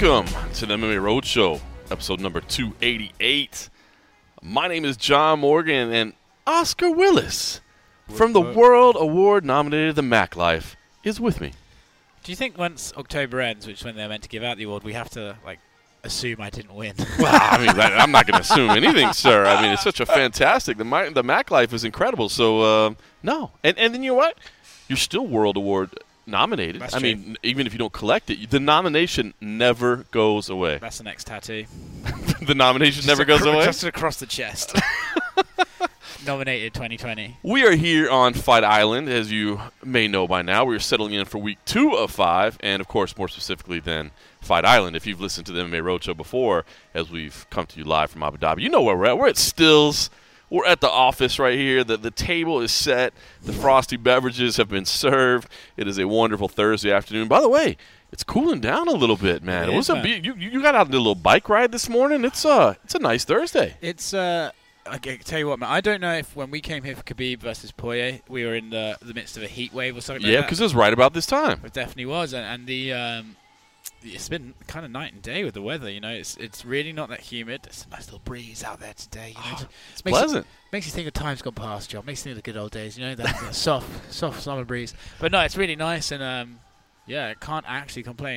Welcome to the MMA Roadshow, episode number 288. My name is John Morgan, and Oscar Willis from the World Award-nominated The Mac Life is with me. Do you think once October ends, which is when they're meant to give out the award, we have to assume I didn't win? Well, I mean, I'm not going to assume anything, sir. I mean, it's such a fantastic. The Mac Life is incredible. So no, and then you know what? You're still World Award nominated. That's I true. mean, even if you don't collect it, the nomination never goes away. That's the next tattoo. The nomination never goes away? Just across the chest. Nominated 2020. We are here on Fight Island, as you may know by now. We're settling in for week 2 of 5, and of course, more specifically than Fight Island. If you've listened to the MMA Roadshow before, as we've come to you live from Abu Dhabi, you know where we're at. We're at Stills. We're at the office right here. The table is set. The frosty beverages have been served. It is a wonderful Thursday afternoon. By the way, it's cooling down a little bit, man. It is, man. You got out and did a little bike ride this morning. It's a nice Thursday. It's I can tell you what, man. I don't know if when we came here for Khabib versus Poirier, we were in the midst of a heat wave or something. Yeah, because it was right about this time. It definitely was, and the it's been kind of night and day with the weather. You know, it's really not that humid. There's a nice little breeze out there today. You know, It's pleasant. Makes you think of time's gone past, John. Makes you think of the good old days. You know, that soft summer breeze. But no, it's really nice, and yeah, I can't actually complain.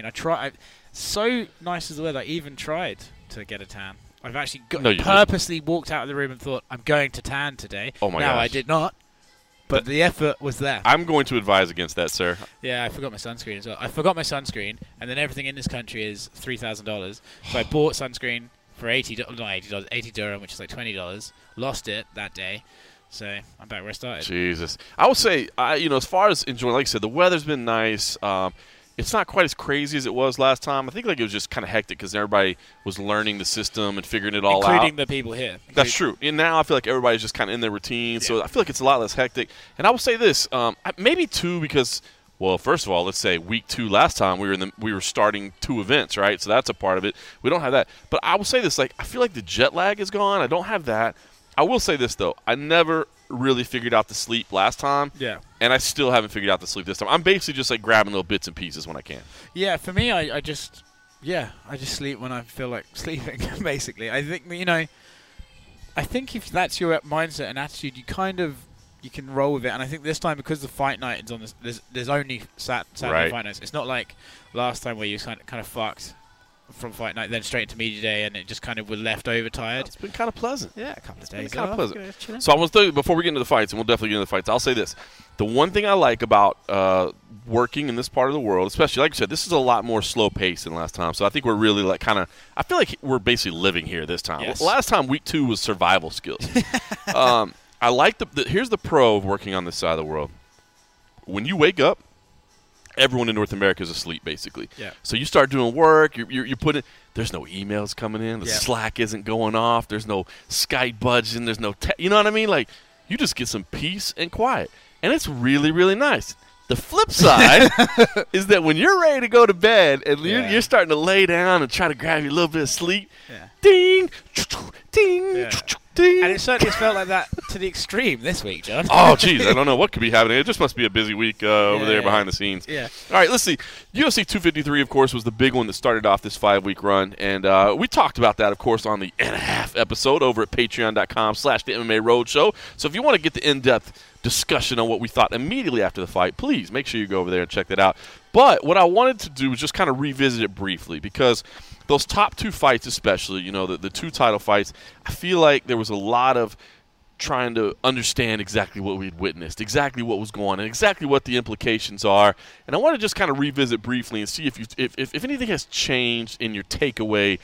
So nice is the weather. I even tried to get a tan. I've actually purposely walked out of the room and thought, I'm going to tan today. Oh, my gosh. gosh. I did not. But the effort was there. I'm going to advise against that, sir. Yeah, I forgot my sunscreen as well. I forgot my sunscreen, and then everything in this country is $3,000. So I bought sunscreen for $80, $80 dirham, which is like $20. Lost it that day. So I'm back where I started. Jesus. I would say, as far as enjoying, like I said, the weather's been nice. It's not quite as crazy as it was last time. I think it was just kind of hectic because everybody was learning the system and figuring it all out. Including the people here. That's true. And now I feel like everybody's just kind of in their routine, so I feel like it's a lot less hectic. And I will say this, maybe 2 because, well, first of all, let's say week 2 last time we were starting 2 events, right? So that's a part of it. We don't have that. But I will say this, I feel like the jet lag is gone. I don't have that. I will say this, though. I never really figured out the sleep last time. Yeah. And I still haven't figured out the sleep this time. I'm basically just grabbing little bits and pieces when I can. Yeah, for me, I just sleep when I feel like sleeping, basically. I think if that's your mindset and attitude, you can roll with it. And I think this time, because the fight night is on there's only Saturday fight nights. It's not like last time where you kind of fucked from fight night, then straight into media day, and it just kind of were left overtired. It's been kind of pleasant. Yeah, a couple of days. Kind of pleasant. So I want to tell you, before we get into the fights, and we'll definitely get into the fights, I'll say this. The one thing I like about working in this part of the world, especially, like I said, this is a lot more slow paced than last time. So I think we're really I feel like we're basically living here this time. Yes. Last time, week 2 was survival skills. I like here's the pro of working on this side of the world. When you wake up, everyone in North America is asleep, basically. Yeah. So you start doing work. You're putting. There's no emails coming in. The Yeah. Slack isn't going off. There's no Skype budging. There's no. You know what I mean? You just get some peace and quiet, and it's really, really nice. The flip side is that when you're ready to go to bed and you're starting to lay down and try to grab your little bit of sleep, ding, ding, Yeah. ding. And it certainly has felt like that to the extreme this week, John. Oh, geez, I don't know what could be happening. It just must be a busy week over there behind the scenes. Yeah. All right, let's see. UFC 253, of course, was the big one that started off this 5-week run. And we talked about that, of course, on the and-a-half episode over at patreon.com/the MMA Roadshow. So if you want to get the in-depth discussion on what we thought immediately after the fight, please make sure you go over there and check that out. But what I wanted to do was just kind of revisit it briefly because those top 2 fights especially, the 2 title fights, I feel like there was a lot of trying to understand exactly what we'd witnessed, exactly what was going on, and exactly what the implications are. And I want to just kind of revisit briefly and see if anything has changed in your takeaway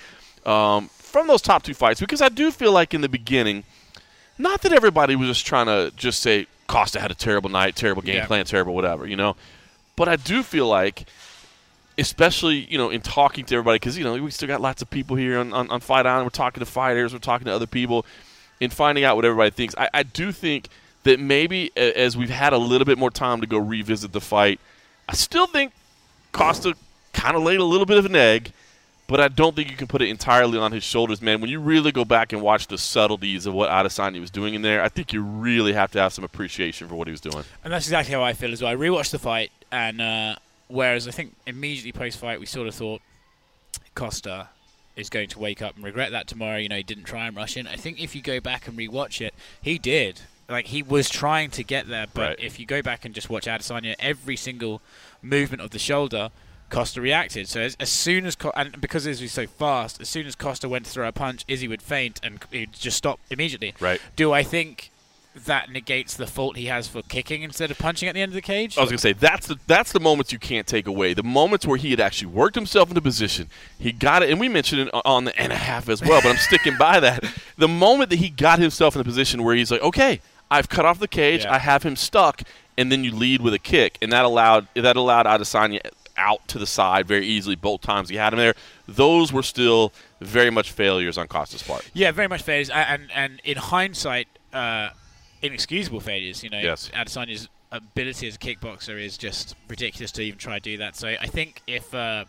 from those top 2 fights, because I do feel like in the beginning, not that everybody was just trying to just say Costa had a terrible night, terrible game plan, terrible whatever, but I do feel like, especially, in talking to everybody, because, we still got lots of people here on Fight Island. We're talking to fighters. We're talking to other people and finding out what everybody thinks. I do think that maybe as we've had a little bit more time to go revisit the fight, I still think Costa kind of laid a little bit of an egg, but I don't think you can put it entirely on his shoulders, man. When you really go back and watch the subtleties of what Adesanya was doing in there, I think you really have to have some appreciation for what he was doing. And that's exactly how I feel as well. I rewatched the fight, and whereas I think immediately post-fight we sort of thought Costa is going to wake up and regret that tomorrow. He didn't try and rush in. I think if you go back and rewatch it, he did. Like, he was trying to get there, but Right. if you go back and just watch Adesanya, every single movement of the shoulder, Costa reacted. So as soon as and because Izzy was so fast, as soon as Costa went to throw a punch, Izzy would feint and he'd just stop immediately. Right. Do I think that negates the fault he has for kicking instead of punching at the end of the cage? I was going to say, that's the moments you can't take away. The moments where he had actually worked himself into position. He got it, and we mentioned it on the and a half as well, but I'm sticking by that. The moment that he got himself in a position where he's like, okay, I've cut off the cage, Yeah. I have him stuck, and then you lead with a kick, and that allowed Adesanya out to the side very easily both times he had him there. Those were still very much failures on Costa's part. Yeah, very much failures. And in hindsight, inexcusable failures. Yes. Adesanya's ability as a kickboxer is just ridiculous to even try to do that. So I think if I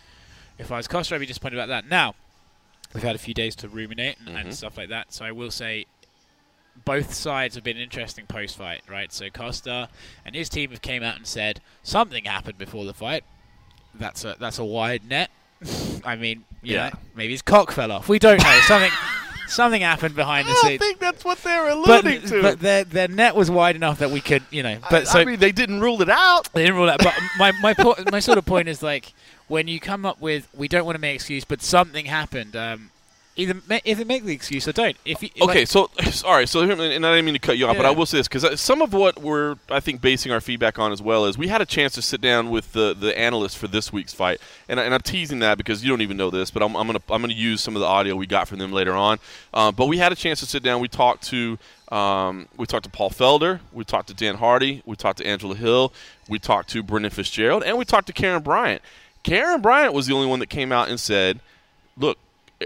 was Costa, I'd be disappointed about that. Now, we've had a few days to ruminate and stuff like that. So I will say both sides have been interesting post-fight, right? So Costa and his team have came out and said something happened before the fight. That's a wide net. I mean, maybe his cock fell off. We don't know. Something happened behind the scenes. I think that's what they're alluding to. But their net was wide enough that we could, But I mean, they didn't rule it out. they didn't rule that. But my sort of point is, like, when you come up with, we don't want to make excuse, but something happened. Either make the excuse or don't. So sorry. So, and I didn't mean to cut you off, but Yeah. I will say this because some of what we're, I think, basing our feedback on as well is we had a chance to sit down with the analysts for this week's fight, and I'm teasing that because you don't even know this, but I'm gonna use some of the audio we got from them later on. But we had a chance to sit down. We talked to Paul Felder, we talked to Dan Hardy, we talked to Angela Hill, we talked to Brendan Fitzgerald, and we talked to Karen Bryant. Karen Bryant was the only one that came out and said, "Look,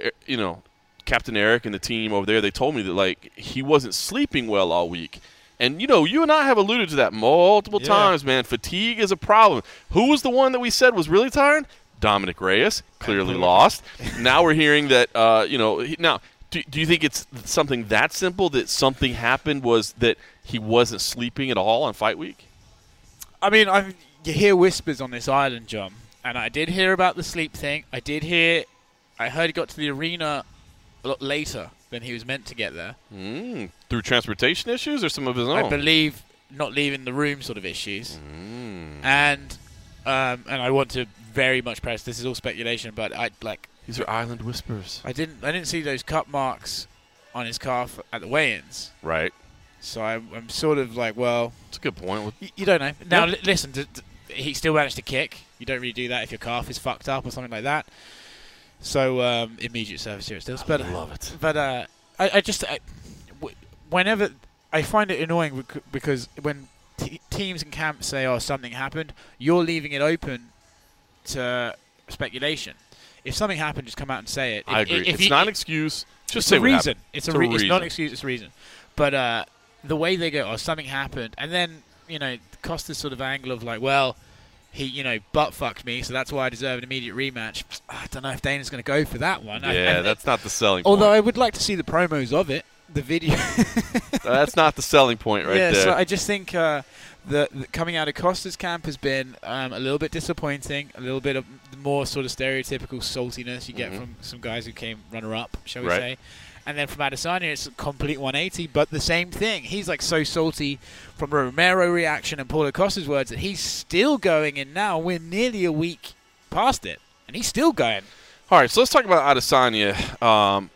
Captain Eric and the team over there, they told me that, like, he wasn't sleeping well all week." And, you and I have alluded to that multiple times, man. Fatigue is a problem. Who was the one that we said was really tired? Dominic Reyes, clearly lost. Now we're hearing that, now, do you think it's something that simple, that something happened was that he wasn't sleeping at all on fight week? I mean, you hear whispers on this island, John, and I did hear about the sleep thing. I heard he got to the arena a lot later than he was meant to get there. Through transportation issues or some of his own? I believe not leaving the room sort of issues. And I want to very much press, this is all speculation, but these are island whispers. I didn't see those cut marks on his calf at the weigh-ins. Right. So I'm sort of like, well, That's a good point. you don't know. Now listen, he still managed to kick. You don't really do that if your calf is fucked up or something like that. So immediate service here at Stills. But I love it. But whenever I find it annoying because when teams and camps say, "Oh, something happened," you're leaving it open to speculation. If something happened, just come out and say it. I agree. It's not an excuse. Just say a what reason. happened. It's not an excuse. It's a reason. But the way they go, "Oh, something happened," and then Costa's sort of angle of like, well, he butt fucked me, so that's why I deserve an immediate rematch. I don't know if Dana's going to go for that one. Yeah, that's not the selling point. Although I would like to see the promos of it, the video. That's not the selling point right there. So I just think the coming out of Costa's camp has been a little bit disappointing, a little bit of more sort of stereotypical saltiness you get from some guys who came runner-up, shall we say. And then from Adesanya, it's a complete 180, but the same thing. He's like so salty from the Romero reaction and Paulo Costa's words that he's still going, and now we're nearly a week past it, and he's still going. All right, so let's talk about Adesanya.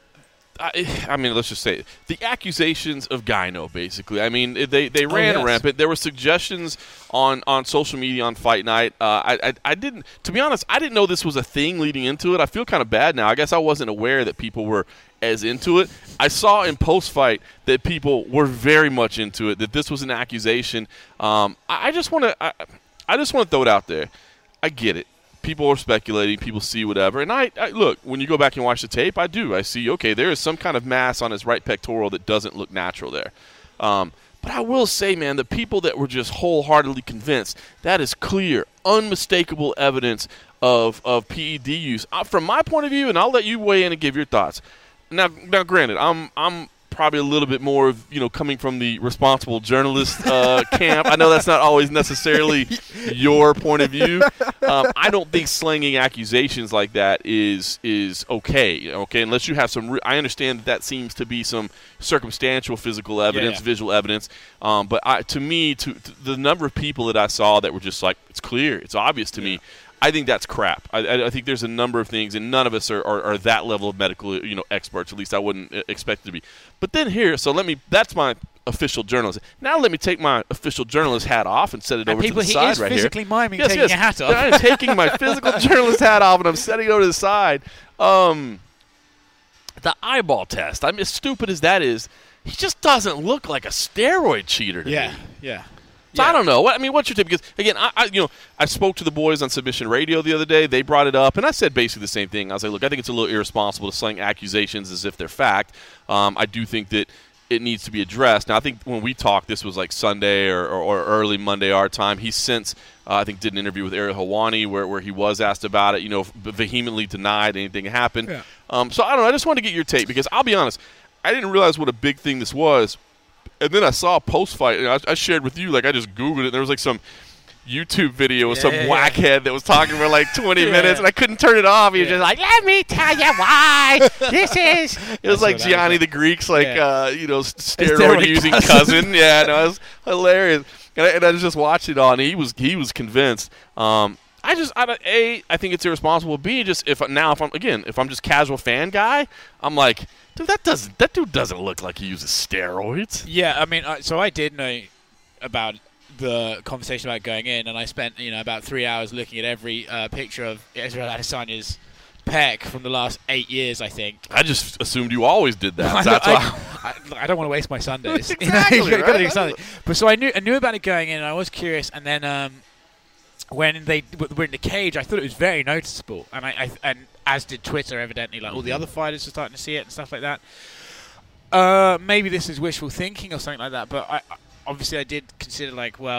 I mean, let's just say it. The accusations of Gyno, basically. I mean, they ran rampant. There were suggestions on social media on Fight Night. I didn't, to be honest, I didn't know this was a thing leading into it. I feel kind of bad now. I guess I wasn't aware that people were as into it. I saw in post-fight that people were very much into it, that this was an accusation. I just want to throw it out there. I get it. People are speculating. People see whatever. And I look, when you go back and watch the tape, I see, okay, there is some kind of mass on his right pectoral that doesn't look natural there. But I will say, man, the people that were just wholeheartedly convinced, that is clear, unmistakable evidence of PED use. From my point of view, and I'll let you weigh in and give your thoughts. Now, granted, I'm probably a little bit more of, coming from the responsible journalist camp. I know that's not always necessarily your point of view. I don't think slinging accusations like that is okay. Okay, unless you have some. I understand that seems to be some circumstantial physical evidence, visual evidence. But to me, the number of people that I saw that were just like, it's clear, it's obvious to me. I think that's crap. I think there's a number of things, and none of us are that level of medical, experts. At least I wouldn't expect to be. But then that's my official journalist. Now let me take my official journalist hat off and set it over to the side right here. He is physically miming taking your hat off. I'm taking my physical journalist hat off, and I'm setting it over to the side. The eyeball test, I mean, as stupid as that is, he just doesn't look like a steroid cheater to me. Yeah. So I don't know. What's your tip? Because again, I spoke to the boys on Submission Radio the other day. They brought it up, and I said basically the same thing. I was like, look, I think it's a little irresponsible to sling accusations as if they're fact. I do think that it needs to be addressed. Now, I think when we talked, this was like Sunday or early Monday our time. He since, I think, did an interview with Ariel Helwani where he was asked about it, vehemently denied anything happened. Yeah. So I don't know. I just wanted to get your take because I'll be honest, I didn't realize what a big thing this was. And then I saw a post-fight, and I shared with you, like I just Googled it, and there was like some YouTube video of some whackhead that was talking for like 20 minutes, and I couldn't turn it off. He was just like, let me tell you why this is. It was like Gianni the Greek's, steroid-using cousin. Yeah, no, it was hilarious. And I just watched it on. He was convinced. I think it's irresponsible. B, if I'm just casual fan guy, I'm like, dude, that dude doesn't look like he uses steroids. Yeah, I mean, so I did know about the conversation about going in, and I spent about 3 hours looking at every picture of Israel Adesanya's pec from the last 8 years, I think. I just assumed you always did that. I don't want to waste my Sundays. Exactly, you gotta do something. But so I knew about it going in, and I was curious, and then when they were in the cage, I thought it was very noticeable, and as did Twitter, evidently, like all the other fighters were starting to see it and stuff like that. Maybe this is wishful thinking or something like that, but I did consider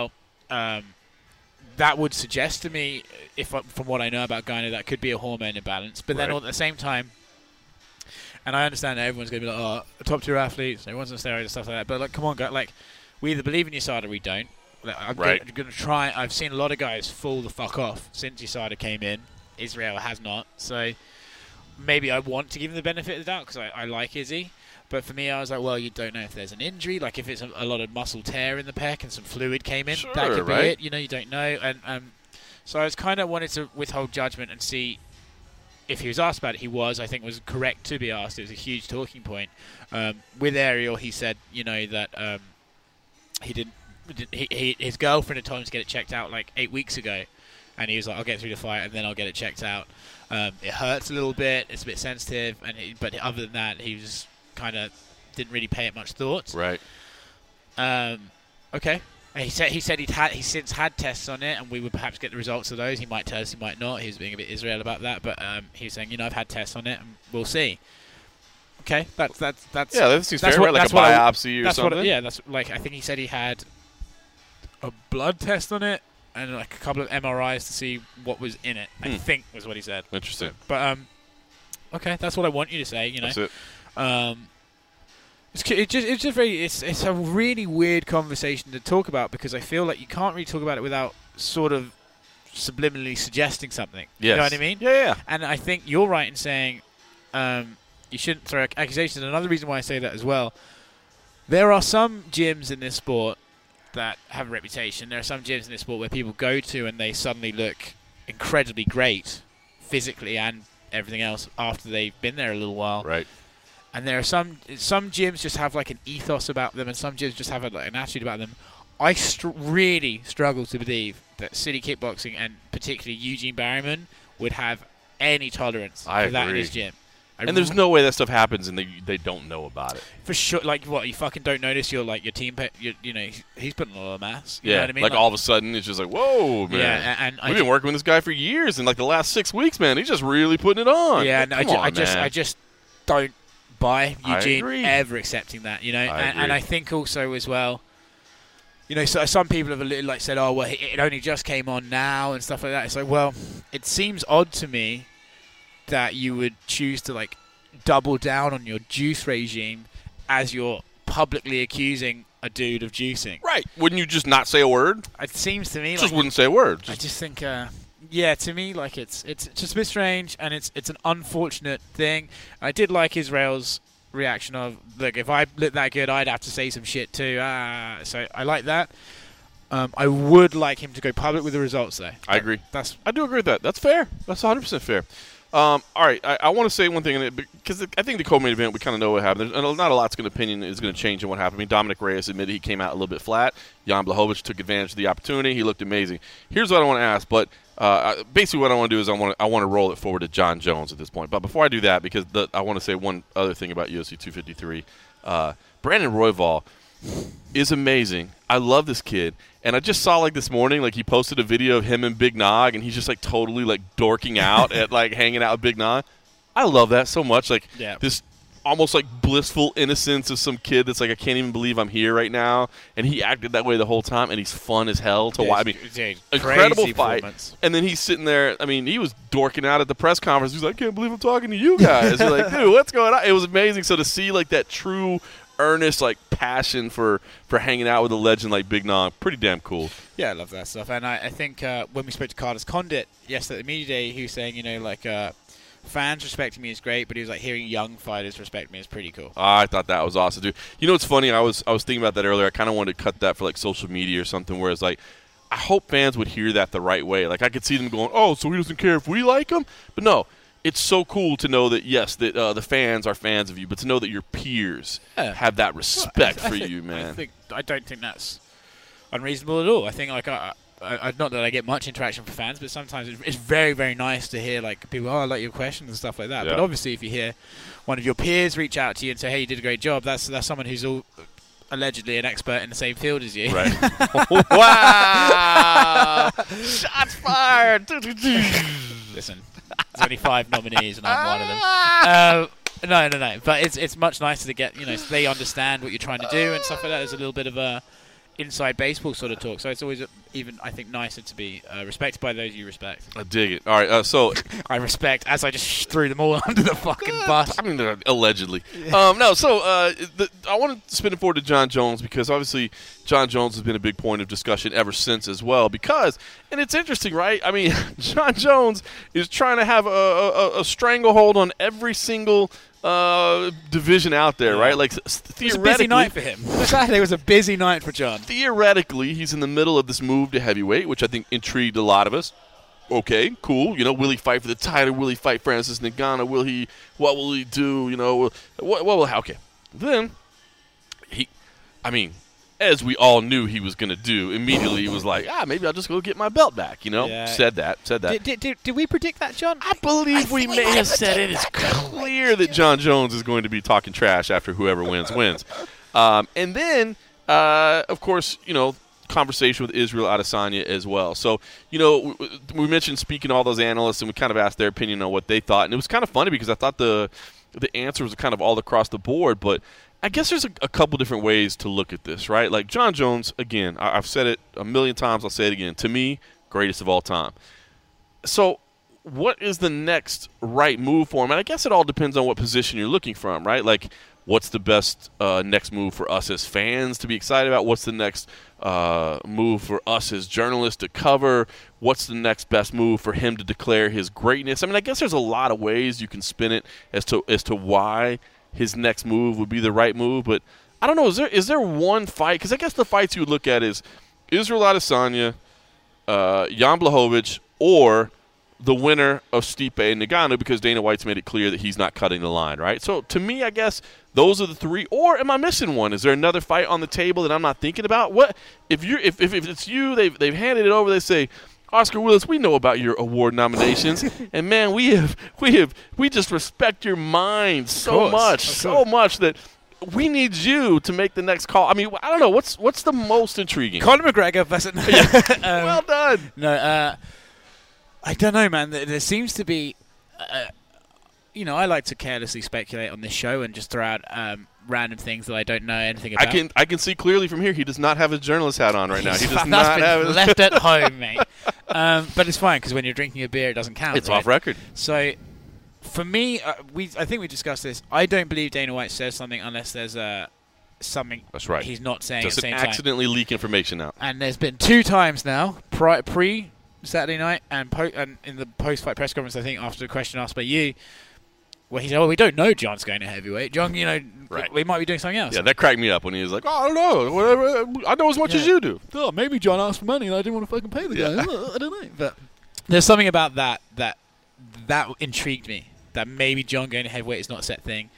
that would suggest to me, from what I know about Gano, that could be a hormone imbalance. But then all at the same time, and I understand that everyone's going to be like, oh, top tier athletes, everyone's on steroids and stuff like that. But like, come on, guys, like, we either believe in USADA or we don't. I'm going to try. I've seen a lot of guys fall the fuck off since USADA came in. Israel has not. So maybe I want to give him the benefit of the doubt because I like Izzy. But for me, I was like, well, you don't know if there's an injury. Like, if it's a lot of muscle tear in the pec and some fluid came in, that could be it. You don't know. And so I was kind of wanted to withhold judgment and see if he was asked about it. He was. I think was correct to be asked. It was a huge talking point. With Ariel, he said, that he didn't. His girlfriend had told him to get it checked out like 8 weeks ago. And he was like, I'll get through the fight and then I'll get it checked out. It hurts a little bit. It's a bit sensitive. But other than that, he was kind of didn't really pay it much thought. Right. Okay. And he said he's since had tests on it, and we would perhaps get the results of those. He might tell us, he might not. He was being a bit Israel about that, but he was saying, I've had tests on it, and we'll see. Okay, that's that seems fair, right? Like a biopsy or something. That's like, I think he said he had a blood test on it and like a couple of MRIs to see what was in it. I think was what he said. Interesting. But okay, that's what I want you to say. That's it. It's a really weird conversation to talk about because I feel like you can't really talk about it without sort of subliminally suggesting something. Yes. You know what I mean? Yeah. And I think you're right in saying you shouldn't throw accusations. And another reason why I say that as well, there are some gyms in this sport that have a reputation. There are some gyms in this sport where people go to and they suddenly look incredibly great physically and everything else after they've been there a little while. Right. And there are some gyms just have like an ethos about them, and some gyms just have an attitude about them. I really struggle to believe that City Kickboxing and particularly Eugene Barryman would have any tolerance for that in his gym. And there's no way that stuff happens and they don't know about it. For sure. Like, what, you fucking don't notice your team, he's putting a lot of mass. You know what I mean? Like all of a sudden it's just like, whoa, man. Yeah, and we've been working with this guy for years, and like the last 6 weeks, man, he's just really putting it on. Yeah, like, I just don't buy Eugene ever accepting that, and I think also as well, so some people have a little said, oh, well, it only just came on now and stuff like that. It's like, well, it seems odd to me that you would choose to double down on your juice regime as you're publicly accusing a dude of juicing. Right. Wouldn't you just not say a word? It seems to me Just like wouldn't say a word. I just think, yeah, to me, like it's just a bit strange, and it's an unfortunate thing. I did like Israel's reaction of, look, if I looked that good, I'd have to say some shit too. So I like that. I would like him to go public with the results, though. I agree. I do agree with that. That's fair. That's 100% fair. All right, I want to say one thing, because I think the co-main event, we kind of know what happened. There's not a lot's opinion is going to change in what happened. I mean, Dominic Reyes admitted he came out a little bit flat. Jan Blachowicz took advantage of the opportunity. He looked amazing. Here's what I want to ask, but basically what I want to do is I want to roll it forward to Jon Jones at this point. But before I do that, because I want to say one other thing about UFC 253, Brandon Royval is amazing. I love this kid. And I just saw, like, this morning, like, he posted a video of him and Big Nog, and he's just, like, totally, like, dorking out at, like, hanging out with Big Nog. I love that so much. Like, this almost, like, blissful innocence of some kid that's, like, I can't even believe I'm here right now. And he acted that way the whole time, and he's fun as hell to watch. I mean, incredible fight. And then he's sitting there. I mean, he was dorking out at the press conference. He's like, I can't believe I'm talking to you guys. You're like, dude, what's going on? It was amazing. So to see, like, that true earnest, like, passion for hanging out with a legend like Big Nog, pretty damn cool. Yeah, I love that stuff. And I think when we spoke to Carlos Condit yesterday at the media day, he was saying, you know, like, fans respecting me is great, but he was like, hearing young fighters respect me is pretty cool. I thought that was awesome, dude. You know what's funny? I was thinking about that earlier. I kind of wanted to cut that for, like, social media or something, where it's like, I hope fans would hear that the right way. Like, I could see them going, oh, so he doesn't care if we like him? But no. It's so cool to know that, yes, that the fans are fans of you, but to know that your peers have that respect for you, man. I don't think that's unreasonable at all. I think, like, not that I get much interaction from fans, but sometimes it's very, very nice to hear, like, people, I like your questions and stuff like that. Yeah. But obviously, if you hear one of your peers reach out to you and say, hey, you did a great job, that's someone who's allegedly an expert in the same field as you. Right. Wow! Shots fired! Listen. There's only 5 nominees, and I'm one of them. No. But it's much nicer to get, you know, so they understand what you're trying to do and stuff like that. There's a little bit of a inside baseball sort of talk. So it's always even, I think, nicer to be respected by those you respect. I dig it. All right, so I respect, as I just threw them all under the fucking bus. I mean, allegedly. No, so I want to spin it forward to Jon Jones, because obviously Jon Jones has been a big point of discussion ever since as well. Because, and it's interesting, right? I mean, Jon Jones is trying to have a stranglehold on every single division out there, right? Like, theoretically, it was a busy night for him. Saturday was a busy night for Jon. Theoretically, he's in the middle of this move to heavyweight, which I think intrigued a lot of us. Okay, cool. You know, will he fight for the title? Will he fight Francis Ngannou? What will he do? You know, what will? Okay, then as we all knew he was going to do, immediately he was like, maybe I'll just go get my belt back, you know? Yeah. Said that. Did we predict that, Jon? I believe we may have said it. It's clear that Jon Jones is going to be talking trash after whoever wins. And then, of course, you know, conversation with Israel Adesanya as well. So, you know, we mentioned speaking to all those analysts, and we kind of asked their opinion on what they thought. And it was kind of funny because I thought the answer was kind of all across the board, but I guess there's a couple different ways to look at this, right? Like, Jon Jones, again, I've said it a million times, I'll say it again. To me, greatest of all time. So what is the next right move for him? And I guess it all depends on what position you're looking from, right? Like, what's the best next move for us as fans to be excited about? What's the next move for us as journalists to cover? What's the next best move for him to declare his greatness? I mean, I guess there's a lot of ways you can spin it as to why his next move would be the right move, but I don't know. Is there one fight? Because I guess the fights you would look at is Israel Adesanya, Jan Blachowicz, or the winner of Stipe and Ngannou, because Dana White's made it clear that he's not cutting the line, right? So to me, I guess those are the three. Or am I missing one? Is there another fight on the table that I'm not thinking about? What if it's you? They've handed it over. They say, Oscar Willis, we know about your award nominations, and man, we just respect your mind so much that we need you to make the next call. I mean, I don't know what's the most intriguing. Conor McGregor versus well done. No, I don't know, man. There seems to be, you know, I like to carelessly speculate on this show and just throw out random things that I don't know anything about. I can see clearly from here. He does not have his journalist hat on right now. He does not have it left at home, mate. But it's fine because when you're drinking a beer, it doesn't count. It's right? off record. So, For me, I think we discussed this. I don't believe Dana White says something unless there's something That's right. he's not saying at the Doesn't same time. accidentally leak information out. And there's been 2 times now, pre Saturday night and in the post-fight press conference, I think, after the question asked by you, where he said, we don't know John's going to heavyweight. John, Right. we might be doing something else. Yeah, that cracked me up when he was like, I don't know. Whatever. I know as much as you do. Oh, maybe John asked for money and I didn't want to fucking pay the guy. I don't know. But there's something about that intrigued me, that maybe John going to heavyweight is not a set thing.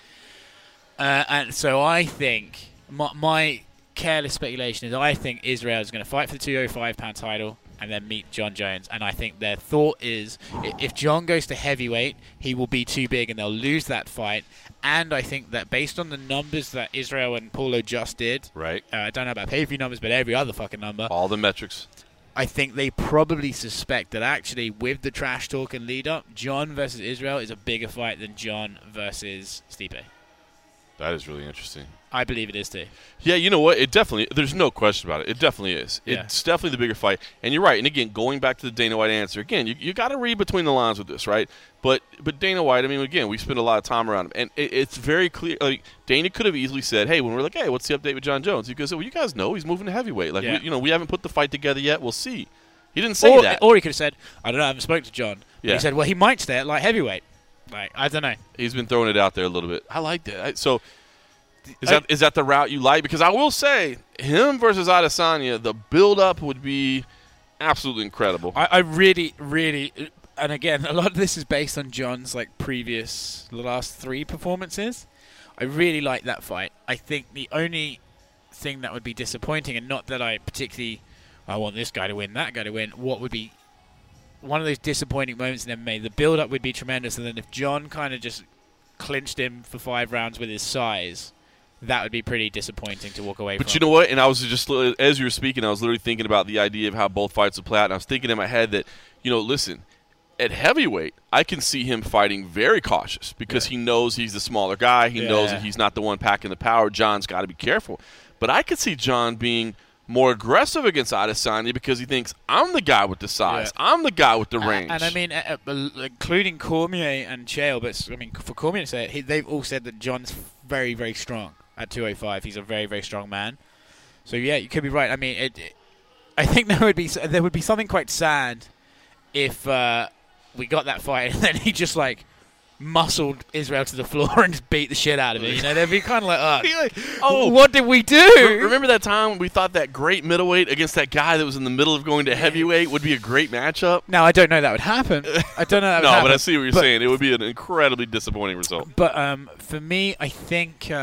And so I think, my careless speculation is I think Israel is going to fight for the 205-pound title and then meet John Jones. And I think their thought is if John goes to heavyweight, he will be too big and they'll lose that fight. And I think that based on the numbers that Israel and Paulo just did, Right. I don't know about pay-per-view numbers, but every other fucking number, All the metrics. I think they probably suspect that actually with the trash talk and lead-up, John versus Israel is a bigger fight than John versus Stipe. That is really interesting. I believe it is too. Yeah, you know what? It definitely, there's no question about it. It definitely is. Yeah. It's definitely the bigger fight. And you're right. And again, going back to the Dana White answer, again, you got to read between the lines with this, right? But Dana White, I mean, again, we spend a lot of time around him. And it's very clear. Like, Dana could have easily said, hey, when we're like, hey, what's the update with John Jones? He goes, well, you guys know he's moving to heavyweight. Like, Yeah. we haven't put the fight together yet. We'll see. He didn't say that. Or he could have said, I don't know, I haven't spoken to John. Yeah. He said, well, he might stay at light heavyweight. Like, I don't know. He's been throwing it out there a little bit. I like that. So is that the route you like? Because I will say, him versus Adesanya, the build-up would be absolutely incredible. I really, really, and again, a lot of this is based on John's the last 3 performances. I really like that fight. I think the only thing that would be disappointing, and not that I want this guy to win, that guy to win, what would be one of those disappointing moments in MMA, the build-up would be tremendous, and then if John kind of just clinched him for 5 rounds with his size, that would be pretty disappointing to walk away from. But you know what? And I was just, as you were speaking, I was literally thinking about the idea of how both fights would play out. And I was thinking in my head that, listen, at heavyweight, I can see him fighting very cautious because he knows he's the smaller guy. He knows that he's not the one packing the power. John's got to be careful. But I could see John being more aggressive against Adesanya because he thinks, I'm the guy with the size. Yeah. I'm the guy with the range. And I mean, including Cormier and Chael, but I mean, for Cormier to say it, they've all said that John's very, very strong. At 205, he's a very, very strong man. So yeah, you could be right. I mean, I think there would be something quite sad if we got that fight and then he just muscled Israel to the floor and just beat the shit out of it. They'd be kind of what did we do? Remember that time we thought that great middleweight against that guy that was in the middle of going to heavyweight would be a great matchup? Now, I don't know that would happen. I don't know that would happen. But I see what you're saying. It would be an incredibly disappointing result. But for me, I think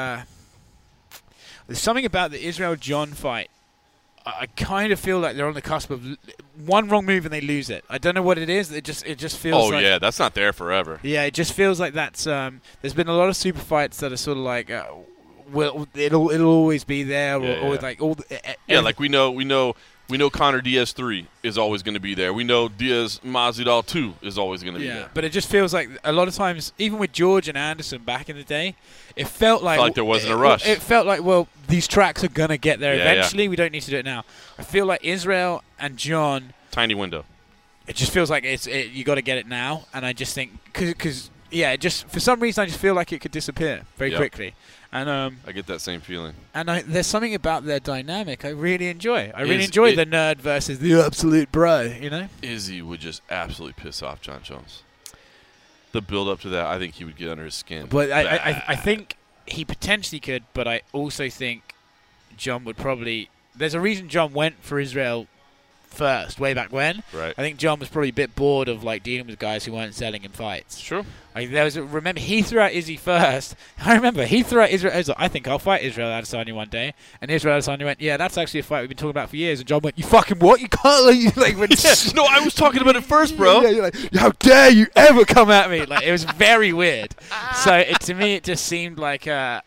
there's something about the Israel-John fight. I kind of feel like they're on the cusp of one wrong move and they lose it. I don't know what it is. It just feels like... Oh, yeah. That's not there forever. Yeah, it just feels like that's... there's been a lot of super fights that are sort of like... well, it'll always be there. Or like all... like we know Conor Diaz 3 is always going to be there. We know Diaz Masvidal 2 is always going to be there. Yeah, but it just feels like a lot of times, even with George and Anderson back in the day, it felt like there wasn't a rush. It felt like, well, these tracks are going to get there eventually. Yeah. We don't need to do it now. I feel like Israel and John... Tiny window. It just feels like you got to get it now. And I just think... Because for some reason, I just feel like it could disappear very quickly. And I get that same feeling. And there's something about their dynamic I really enjoy. I really enjoy the nerd versus the absolute bro, Izzy would just absolutely piss off John Jones. The build-up to that, I think he would get under his skin. But I think he potentially could, but I also think John would probably... There's a reason John went for Israel first, way back when. Right. I think John was probably a bit bored of dealing with guys who weren't selling him fights. Sure. Remember, he threw out Izzy first. I remember he threw out Israel. I think I'll fight Israel Adesanya one day. And Israel Adesanya went, yeah, that's actually a fight we've been talking about for years. And John went, you fucking what? You can't No, I was talking about it first, bro. Yeah, you're like, how dare you ever come at me? It was very weird. So to me, it just seemed like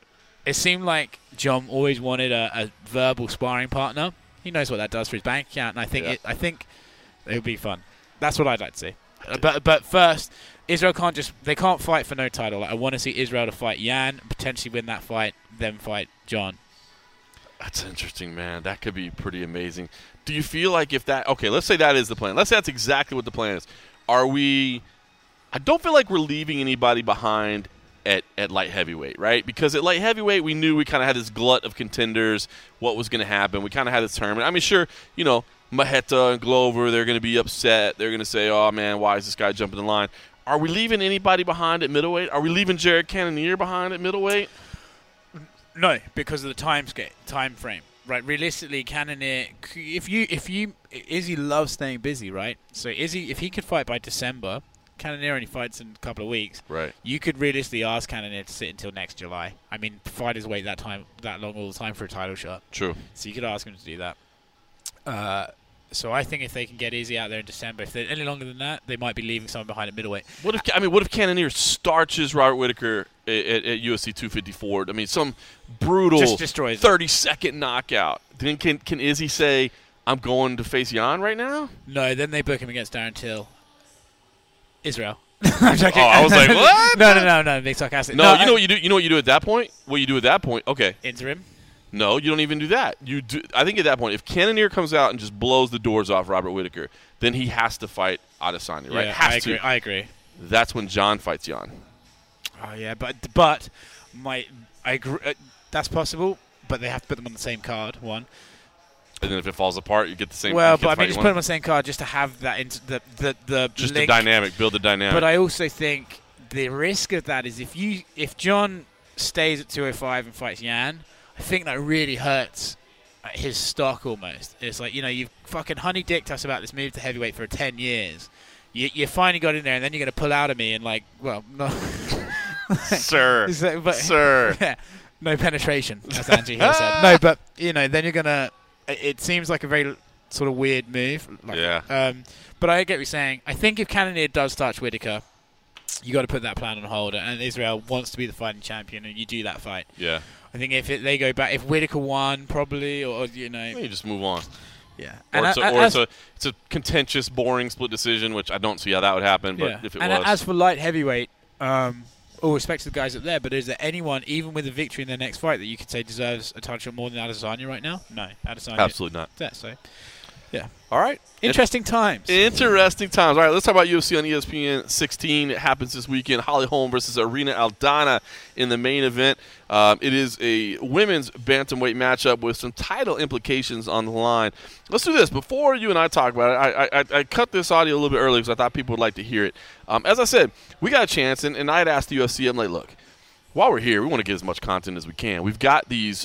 John always wanted a verbal sparring partner. He knows what that does for his bank account, and I think it would be fun. That's what I'd like to see. But first, Israel can't fight for no title. I want to see Israel to fight Yan, potentially win that fight, then fight John. That's interesting, man. That could be pretty amazing. Do you feel like let's say that is the plan. Let's say that's exactly what the plan is. Are we I don't feel like we're leaving anybody behind at light heavyweight, right? Because at light heavyweight, we knew we kind of had this glut of contenders, what was going to happen. We kind of had this tournament. I mean, sure, Maheta and Glover, they're going to be upset. They're going to say, oh, man, why is this guy jumping the line? Are we leaving anybody behind at middleweight? Are we leaving Jared Cannonier behind at middleweight? No, because of the time frame. Right, realistically, Cannonier, Izzy loves staying busy, right? So Izzy, if he could fight by December, Cannonier only fights in a couple of weeks. Right. You could realistically ask Cannonier to sit until next July. I mean, fighters wait that long all the time for a title shot. True. So you could ask him to do that. So I think if they can get Izzy out there in December, if they're any longer than that, they might be leaving someone behind at middleweight. What if Cannonier starches Robert Whittaker at UFC 254? I mean, some brutal 30-second knockout. Then can Izzy say, I'm going to face Jan right now? No, then they book him against Darren Till. Israel. I'm joking. Oh, I was like, what? No, being sarcastic. No, you know what you do? You know what you do at that point? What you do at that point? Okay. Interim. No, you don't even do that. You do. I think at that point, if Cannonier comes out and just blows the doors off Robert Whittaker, then he has to fight Adesanya, right? Yeah, I agree. That's when John fights Jan. Oh yeah, but I agree. That's possible, but they have to put them on the same card. One. And then if it falls apart, you get the same. Well, but I mean, just put them on the same card just to have that the just link. the dynamic, build the dynamic. But I also think the risk of that is if John stays at 205 and fights Yan, I think that really hurts his stock almost. It's like, you've fucking honey-dicked us about this move to heavyweight for 10 years. You finally got in there, and then you're going to pull out of me and no. Sir. Sir. Yeah, no penetration, as Angie Hill said. No, but, then you're going to... It seems like a very sort of weird move. Yeah. But I get what you're saying. I think if Cannonier does touch Whittaker, you got to put that plan on hold. And Israel wants to be the fighting champion, and you do that fight. Yeah. I think they go back, if Whittaker won, probably, or you just move on. Yeah. It's a contentious, boring split decision, which I don't see how that would happen. But if it was, as for light heavyweight, all respect to the guys up there, but is there anyone, even with a victory in their next fight, that you could say deserves a title shot more than Adesanya right now? No, Adesanya. Absolutely not. Yeah, so, yeah. All right. Interesting times. Interesting times. All right, let's talk about UFC on ESPN 16. It happens this weekend. Holly Holm versus Irina Aldana in the main event. It is a women's bantamweight matchup with some title implications on the line. Let's do this. Before you and I talk about it, I cut this audio a little bit early because I thought people would like to hear it. As I said, we got a chance, and I had asked the UFC, I'm like, look, while we're here, we want to get as much content as we can. We've got these,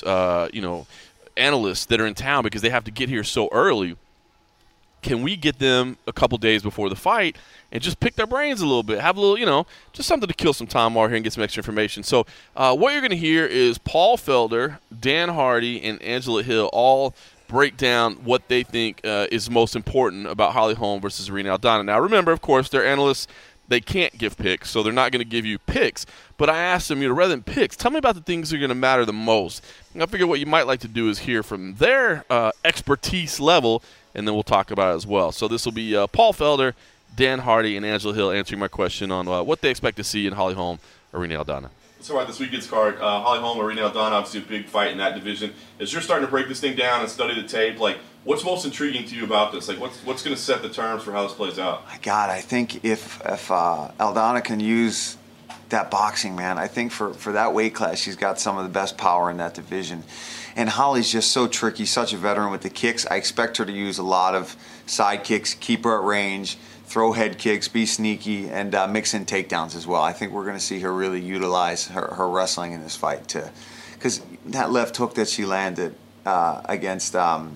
analysts that are in town because they have to get here so early. Can we get them a couple days before the fight and just pick their brains a little bit, have a little, just something to kill some time while we're here and get some extra information. So what you're going to hear is Paul Felder, Dan Hardy, and Angela Hill all break down what they think is most important about Holly Holm versus Irina Aldana. Now, remember, of course, they're analysts. They can't give picks, so they're not going to give you picks. But I asked them, rather than picks, tell me about the things that are going to matter the most. And I figure what you might like to do is hear from their expertise level, and then we'll talk about it as well. So this will be Paul Felder, Dan Hardy, and Angela Hill answering my question on what they expect to see in Holly Holm, Irina Aldana. Let's talk about this weekend's card. Holly Holm, Irina Aldana, obviously a big fight in that division. As you're starting to break this thing down and study the tape, what's most intriguing to you about this? What's going to set the terms for how this plays out? God, I think if Aldana can use that boxing, man, I think for that weight class, she's got some of the best power in that division. And Holly's just so tricky, such a veteran with the kicks. I expect her to use a lot of side kicks, keep her at range, throw head kicks, be sneaky, and mix in takedowns as well. I think we're going to see her really utilize her wrestling in this fight too. Because that left hook that she landed against,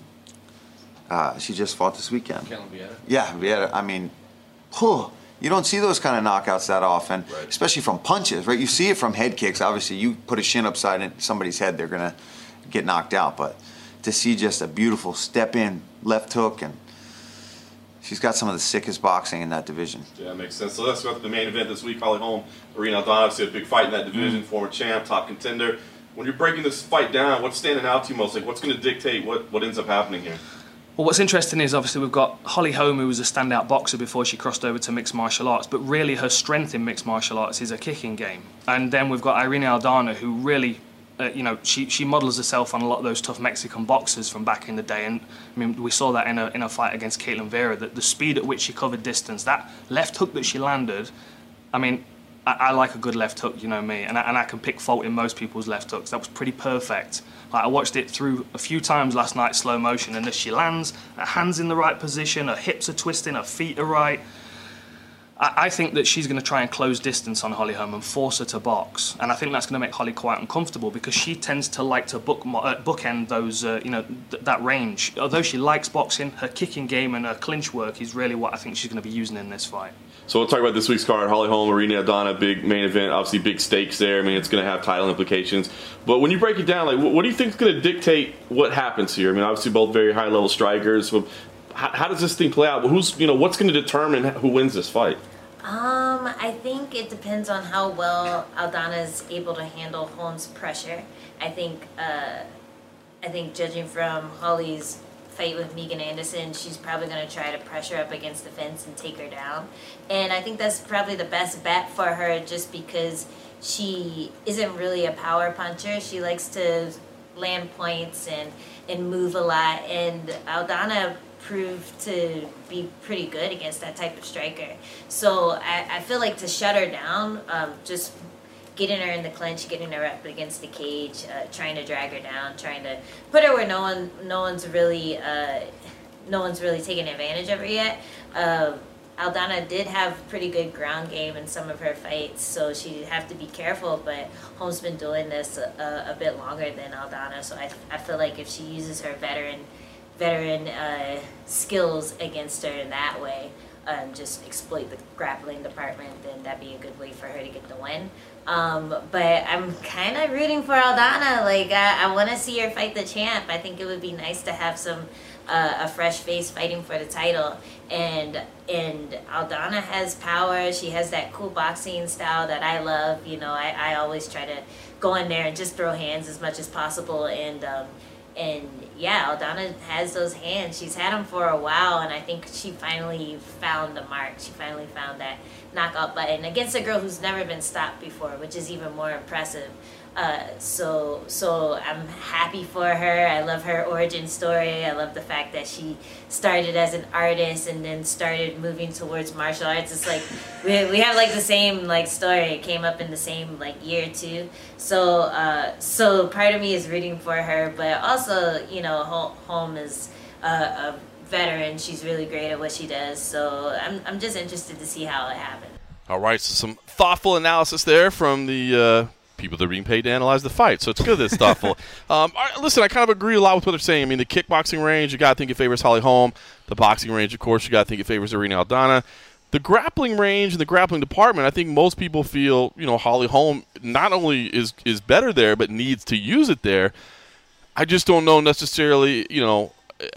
she just fought this weekend. Yeah, Vieira. I mean, you don't see those kind of knockouts that often, right, especially from punches, right? You see it from head kicks. Obviously, you put a shin upside somebody's head, they're going to get knocked out. But to see just a beautiful step-in left hook, and she's got some of the sickest boxing in that division. Yeah, that makes sense. So let's go to the main event this week. Holly Holm, Irina Aldana, obviously a big fight in that division, former champ, top contender. When you're breaking this fight down, what's standing out to you most? What's going to dictate what ends up happening here? Well, what's interesting is obviously we've got Holly Holm, who was a standout boxer before she crossed over to mixed martial arts, but really her strength in mixed martial arts is her kicking game. And then we've got Irina Aldana, who really, she models herself on a lot of those tough Mexican boxers from back in the day. And I mean, we saw that in a fight against Caitlin Vera, that the speed at which she covered distance, that left hook that she landed, I mean, I like a good left hook, you know me, and I can pick fault in most people's left hooks. That was pretty perfect. Like, I watched it through a few times last night, slow motion, and as she lands, her hand's in the right position, her hips are twisting, her feet are right. I think that she's going to try and close distance on Holly Holm and force her to box, and I think that's going to make Holly quite uncomfortable because she tends to like to bookend those, that range. Although she likes boxing, her kicking game and her clinch work is really what I think she's going to be using in this fight. So we'll talk about this week's card. Holly Holm, Irene Aldana, big main event. Obviously, big stakes there. I mean, it's going to have title implications. But when you break it down, like, what do you think is going to dictate what happens here? I mean, obviously, both very high-level strikers. How does this thing play out? What's going to determine who wins this fight? I think it depends on how well Aldana is able to handle Holm's pressure. I think judging from Holly's fight with Megan Anderson, she's probably going to try to pressure up against the fence and take her down. And I think that's probably the best bet for her just because she isn't really a power puncher. She likes to land points and move a lot. And Aldana proved to be pretty good against that type of striker. So I feel like to shut her down, just getting her in the clinch, getting her up against the cage, trying to drag her down, trying to put her where no one's really taking advantage of her yet. Aldana did have pretty good ground game in some of her fights, so she'd have to be careful, but Holm's been doing this a bit longer than Aldana, so I feel like if she uses her veteran skills against her in that way, just exploit the grappling department, then that'd be a good way for her to get the win. But I'm kind of rooting for Aldana. Like, I want to see her fight the champ. I think it would be nice to have a fresh face fighting for the title. And Aldana has power. She has that cool boxing style that I love. You know, I always try to go in there and just throw hands as much as possible. And yeah, Aldana has those hands. She's had them for a while, and I think she finally found the mark. She finally found that knockout button against a girl who's never been stopped before, which is even more impressive. So I'm happy for her. I love her origin story. I love the fact that she started as an artist and then started moving towards martial arts. It's like we have like the same like story. It came up in the same like year too. So part of me is rooting for her, but also, you know, Holm is a veteran. She's really great at what she does. So I'm just interested to see how it happens. All right, so some thoughtful analysis there from the people that are being paid to analyze the fight, so it's good that it's thoughtful. Listen, I kind of agree a lot with what they're saying. I mean, the kickboxing range, you got to think it favors Holly Holm. The boxing range, of course, you got to think it favors Irene Aldana. The grappling range and the grappling department, I think most people feel, you know, Holly Holm not only is better there, but needs to use it there. I just don't know necessarily, you know,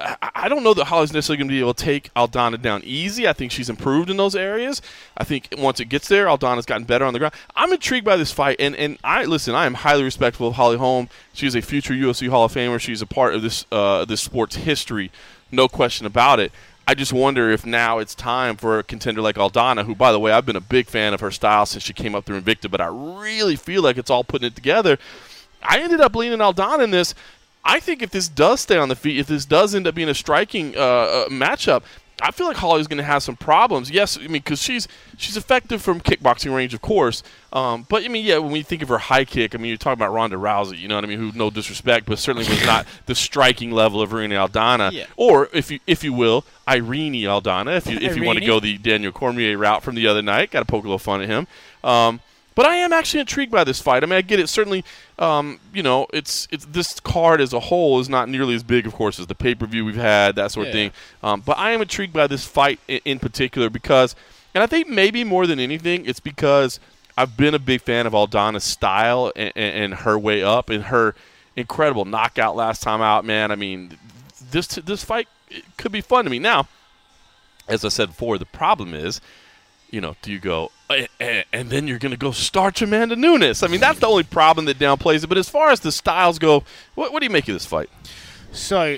I don't know that Holly's necessarily going to be able to take Aldana down easy. I think she's improved in those areas. I think once it gets there, Aldana's gotten better on the ground. I'm intrigued by this fight, and I am highly respectful of Holly Holm. She's a future UFC Hall of Famer. She's a part of this sport's history, no question about it. I just wonder if now it's time for a contender like Aldana, who, by the way, I've been a big fan of her style since she came up through Invicta, but I really feel like it's all putting it together. I ended up leaning Aldana in this. I think if this does stay on the feet, if this does end up being a striking matchup, I feel like Holly's going to have some problems. Yes, I mean, because she's effective from kickboxing range, of course. But, I mean, yeah, when you think of her high kick, I mean, you're talking about Ronda Rousey, you know what I mean, who, no disrespect, but certainly was not the striking level of Irene Aldana. Yeah. Or, if you will, Irene Aldana, if you want to go the Daniel Cormier route from the other night. Got to poke a little fun at him. But I am actually intrigued by this fight. I mean, I get it. Certainly, you know, it's this card as a whole is not nearly as big, of course, as the pay-per-view we've had, that sort of thing. But I am intrigued by this fight in particular because, and I think maybe more than anything, it's because I've been a big fan of Aldana's style and her way up and her incredible knockout last time out, man. I mean, this fight could be fun to me. Now, as I said before, the problem is, you know, do you go, and then you're going to go starch Amanda Nunes? I mean, that's the only problem that downplays it. But as far as the styles go, what do you make of this fight? So,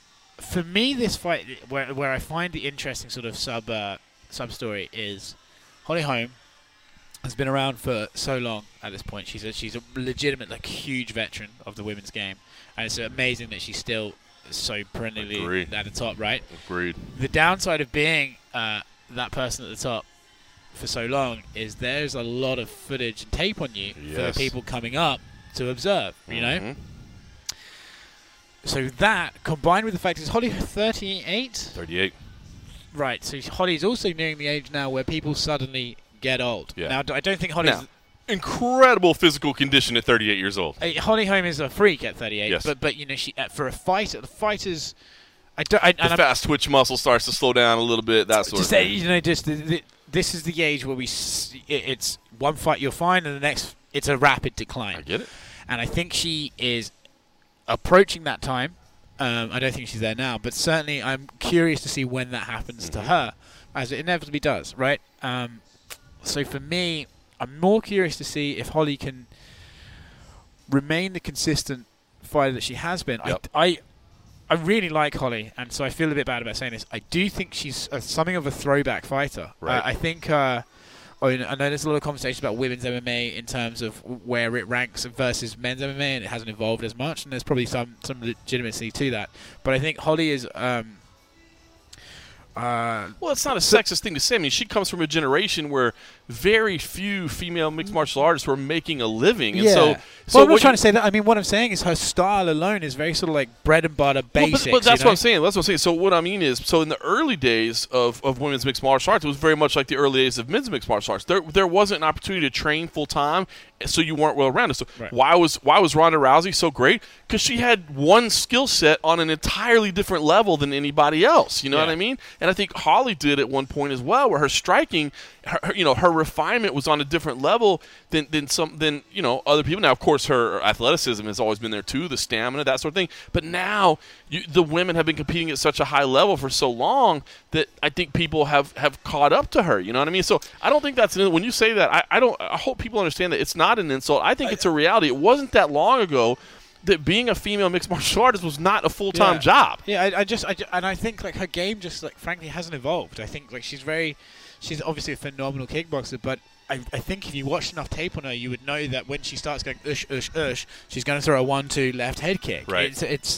for me, this fight, where I find the interesting sort of sub-story is Holly Holm has been around for so long at this point. She's a legitimate, like, huge veteran of the women's game. And it's amazing that she's still so perennially at the top, right? Agreed. The downside of being that person at the top for so long is there's a lot of footage and tape on you for the Yes. people coming up to observe, you know? Mhm. So that, combined with the fact is Holly 38? 38. Right, so Holly's also nearing the age now where people suddenly get old. Yeah. Now, I don't think Holly's... Now, incredible physical condition at 38 years old. Holly Holm is a freak at 38, Yes. but you know, she for a fighter, the fighters... The fast twitch muscle starts to slow down a little bit, that sort of just thing. you know, this is the age where it's one fight you're fine, and the next it's a rapid decline. I get it. And I think she is approaching that time. I don't think she's there now, but certainly I'm curious to see when that happens to her, as it inevitably does, right? So for me, I'm more curious to see if Holly can remain the consistent fighter that she has been. Yep. I really like Holly, and so I feel a bit bad about saying this. I do think she's something of a throwback fighter. Right. I think... I know there's a lot of conversation about women's MMA in terms of where it ranks versus men's MMA, and it hasn't evolved as much, and there's probably some legitimacy to that. But I think Holly is... Well, it's not a sexist thing to say. I mean, she comes from a generation where very few female mixed martial artists were making a living. And so I'm not what trying to say that. I mean, what I'm saying is her style alone is very sort of like bread and butter basics. But that's you know? what I'm saying. That's what I'm saying. So what I mean is, so in the early days of women's mixed martial arts, it was very much like the early days of men's mixed martial arts. There wasn't an opportunity to train full time, so you weren't well rounded. So Right. why was Ronda Rousey so great? Because she had one skill set on an entirely different level than anybody else. You know what I mean? And I think Holly did at one point as well, where her striking, her refinement was on a different level than other people. Now, of course, her athleticism has always been there too, the stamina, that sort of thing. But now the women have been competing at such a high level for so long that I think people have caught up to her. You know what I mean? So I don't think that's when you say that. I hope people understand that it's not an insult. I think it's a reality. It wasn't that long ago that being a female mixed martial artist was not a full-time job. Yeah, I think like her game just like frankly hasn't evolved. I think like she's obviously a phenomenal kickboxer, but I think if you watched enough tape on her, you would know that when she starts going ush ush ush, she's going to throw a 1-2 left head kick. Right.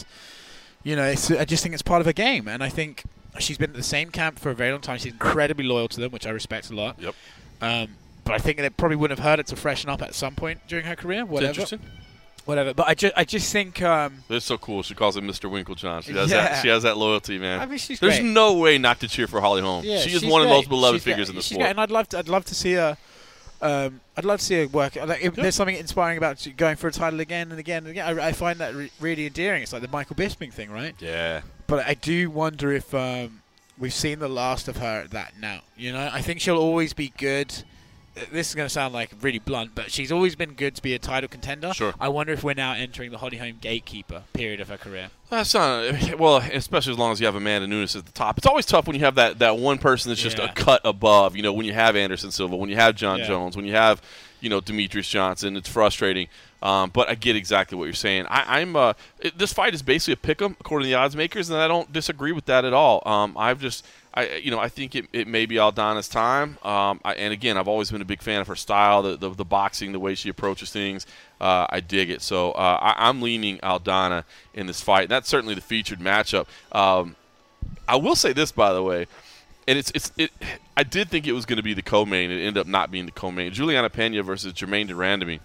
I just think it's part of her game, and I think she's been at the same camp for a very long time. She's incredibly loyal to them, which I respect a lot. Yep. But I think it probably wouldn't have hurt her to freshen up at some point during her career. Whatever. Interesting. Whatever. But I just think. That's so cool. She calls him Mr. Winklejohn. She has that. Yeah. She has that loyalty, man. I mean, she's There's great. no way not to cheer for Holly Holm. Yeah, she is she's one of the great. most beloved She's figures great. in the She's sport. great, and I'd love to see her. I'd love to see her work. Like, if there's something inspiring about going for a title again and again and again. I find that really endearing. It's like the Michael Bisping thing, right? Yeah. But I do wonder if we've seen the last of her at that now. You know, I think she'll always be good. This is going to sound like really blunt, but she's always been good to be a title contender. Sure. I wonder if we're now entering the Holly Holm gatekeeper period of her career. That's not well, especially as long as you have Amanda Nunes at the top. It's always tough when you have that one person that's just a cut above. You know, when you have Anderson Silva, when you have John Jones, when you have Demetrius Johnson, it's frustrating. But I get exactly what you're saying. This fight is basically a pick'em according to the odds makers, and I don't disagree with that at all. I think it may be Aldana's time. And again, I've always been a big fan of her style, the boxing, the way she approaches things. I dig it. So I'm leaning Aldana in this fight. That's certainly the featured matchup. I will say this, by the way, and I did think it was going to be the co-main. It ended up not being the co-main. Juliana Pena versus Germaine de Randamie.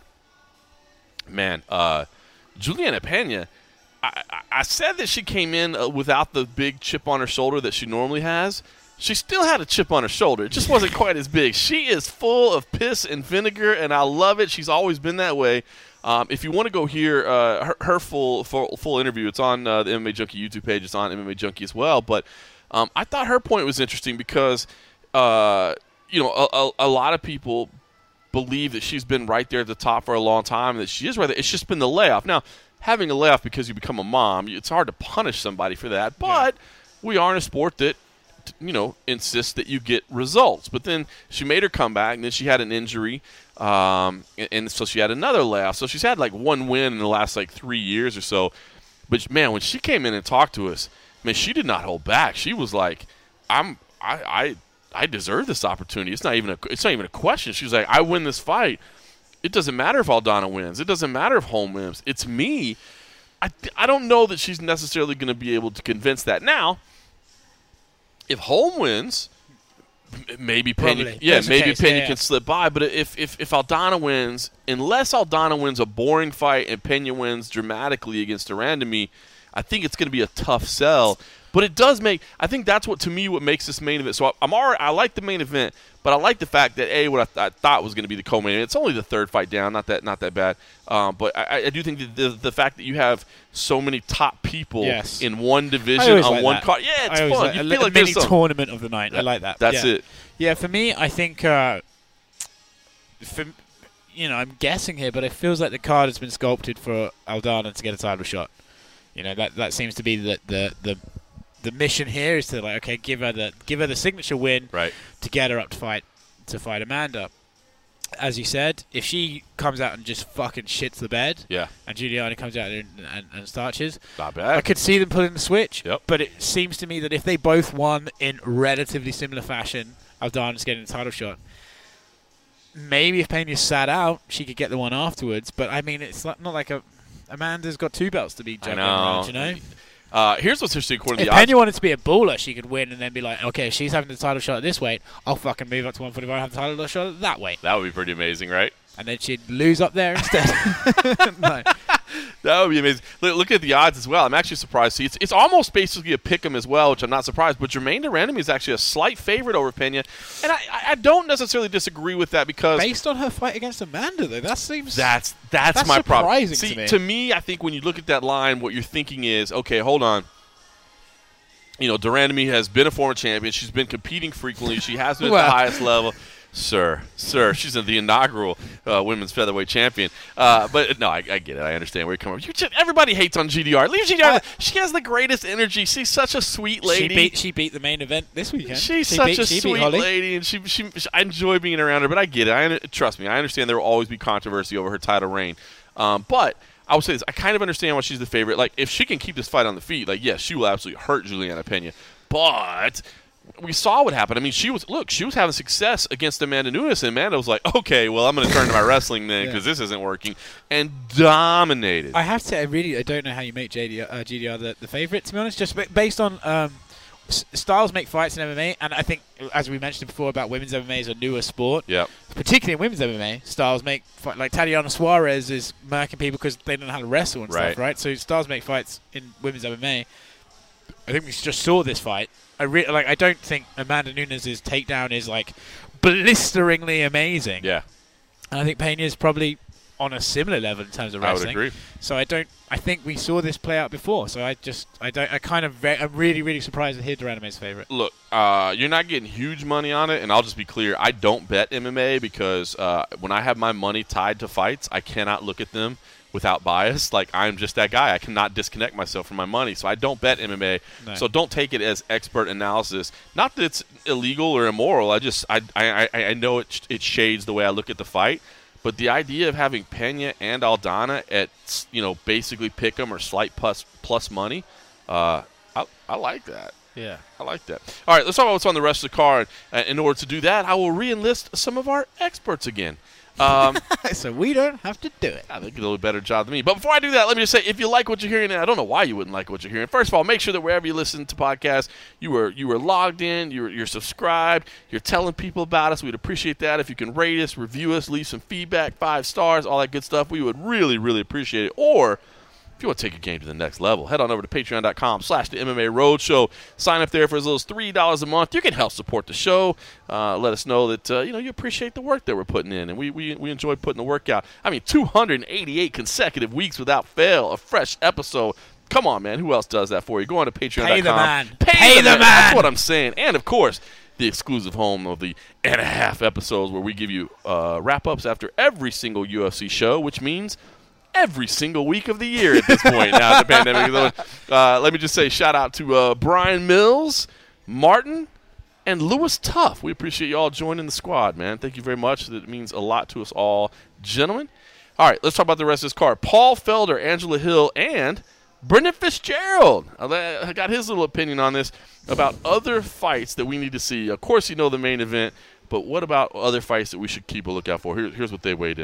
Man, Juliana Pena, I said that she came in without the big chip on her shoulder that she normally has. She still had a chip on her shoulder. It just wasn't quite as big. She is full of piss and vinegar, and I love it. She's always been that way. If you want to go hear her full interview, it's on the MMA Junkie YouTube page. It's on MMA Junkie as well. But I thought her point was interesting because, a lot of people believe that she's been right there at the top for a long time, and that she is right there. It's just been the layoff. Now, having a layoff because you become a mom, it's hard to punish somebody for that. But we are in a sport that, insists that you get results. But then she made her comeback, and then she had an injury, and so she had another layoff. So she's had like one win in the last 3 years or so. But man, when she came in and talked to us, man, she did not hold back. She was like, I deserve this opportunity. It's not even a question. She was like, I win this fight. It doesn't matter if Aldana wins. It doesn't matter if Holm wins. It's me. I don't know that she's necessarily going to be able to convince that. Now, if Holm wins, Maybe Pena, Probably. yeah, That's the maybe case, Pena yeah. can slip by. But if Aldana wins, unless Aldana wins a boring fight and Pena wins dramatically against de Randamie, I think it's going to be a tough sell. But it does make. I think that's what makes this main event. So I like the main event, but I like the fact that what I thought was going to be the co-main event. It's only the third fight down, not that bad. But I do think that the fact that you have so many top people in one division on one card, it's fun. Like you a feel like mini there's tournament of the night. I like that. That's it. Yeah, for me, I think. I'm guessing here, but it feels like the card has been sculpted for Aldana to get a title shot. That seems to be the mission here is to give her the signature win to get her up to fight Amanda. As you said, if she comes out and just fucking shits the bed, and Giuliani comes out and starches, not bad. I could see them pulling the switch. Yep. But it seems to me that if they both won in relatively similar fashion, Aldana's getting the title shot. Maybe if Pena sat out, she could get the one afterwards. But I mean, it's not like Amanda's got 2 belts to be juggling around, Here's what's interesting according to if the odds. Pena wanted to be a baller, she could win and then be like, okay, she's having the title shot at this weight, I'll fucking move up to 145 and have the title shot at that weight. That would be pretty amazing, right? And then she'd lose up there instead. No. That would be amazing. Look at the odds as well. I'm actually surprised. See, it's almost basically a pick'em as well, which I'm not surprised. But Germaine de Randamie is actually a slight favorite over Pena, and I don't necessarily disagree with that because based on her fight against Amanda, though, that seems that's my problem. Surprising See, to me. to me, I think when you look at that line, what you're thinking is, okay, hold on. De Randamie has been a former champion. She's been competing frequently. She has been at the highest level. Sir, she's the inaugural women's featherweight champion. But no, I get it. I understand where you're coming from. Everybody hates on GDR. Leave GDR. She has the greatest energy. She's such a sweet lady. She beat the main event this weekend. She's such a sweet lady, and she I enjoy being around her. But I get it. Trust me, I understand there will always be controversy over her title reign. But I will say this: I kind of understand why she's the favorite. Like, if she can keep this fight on the feet, yes, she will absolutely hurt Juliana Pena. But we saw what happened. I mean, she was having success against Amanda Nunes, and Amanda was like, okay, well, I'm going to turn to my wrestling then because this isn't working, and dominated. I have to I don't know how you make GDR the favorite, to be honest, just based on styles make fights in MMA, and I think, as we mentioned before about women's MMA is a newer sport, particularly in women's MMA, styles make fights. Like Tatiana Suarez is murking people because they don't know how to wrestle and stuff, right? So styles make fights in women's MMA. I think we just saw this fight. I don't think Amanda Nunes' takedown is blisteringly amazing. Yeah. And I think Pena is probably on a similar level in terms of wrestling. I would agree. So I think we saw this play out before. So I'm really, really surprised to hear de Randamie's favorite. Look, you're not getting huge money on it, and I'll just be clear. I don't bet MMA because when I have my money tied to fights, I cannot look at them without bias. I'm just that guy. I cannot disconnect myself from my money, so I don't bet MMA. No. So don't take it as expert analysis. Not that it's illegal or immoral. I know it shades the way I look at the fight. But the idea of having Pena and Aldana at basically pick 'em or slight plus money, I like that. Yeah, I like that. All right, let's talk about what's on the rest of the card. In order to do that, I will re-enlist some of our experts again. So we don't have to do it. I think you do a better job than me. But before I do that, let me just say, if you like what you're hearing, and I don't know why you wouldn't like what you're hearing. First of all, make sure that wherever you listen to podcasts, you were logged in, you're subscribed, you're telling people about us. We'd appreciate that. If you can rate us, review us, leave some feedback, 5 stars, all that good stuff, we would really, really appreciate it. Or if you want to take your game to the next level, head on over to patreon.com/the MMA Roadshow. Sign up there for as little as $3 a month. You can help support the show. Let us know that you appreciate the work that we're putting in, and we enjoy putting the work out. I mean, 288 consecutive weeks without fail, a fresh episode. Come on, man. Who else does that for you? Go on to patreon.com. Pay the man. Pay the man. That's what I'm saying. And, of course, the exclusive home of the and a half episodes where we give you wrap-ups after every single UFC show, which means every single week of the year at this point now the pandemic is over. Let me just say shout out to Brian Mills, Martin, and Lewis Tuff. We appreciate you all joining the squad, man. Thank you very much. That means a lot to us all, gentlemen. All right, let's talk about the rest of this card. Paul Felder, Angela Hill, and Brendan Fitzgerald. I got his little opinion on this about other fights that we need to see. Of course, the main event, but what about other fights that we should keep a lookout for? Here's what they weighed in with.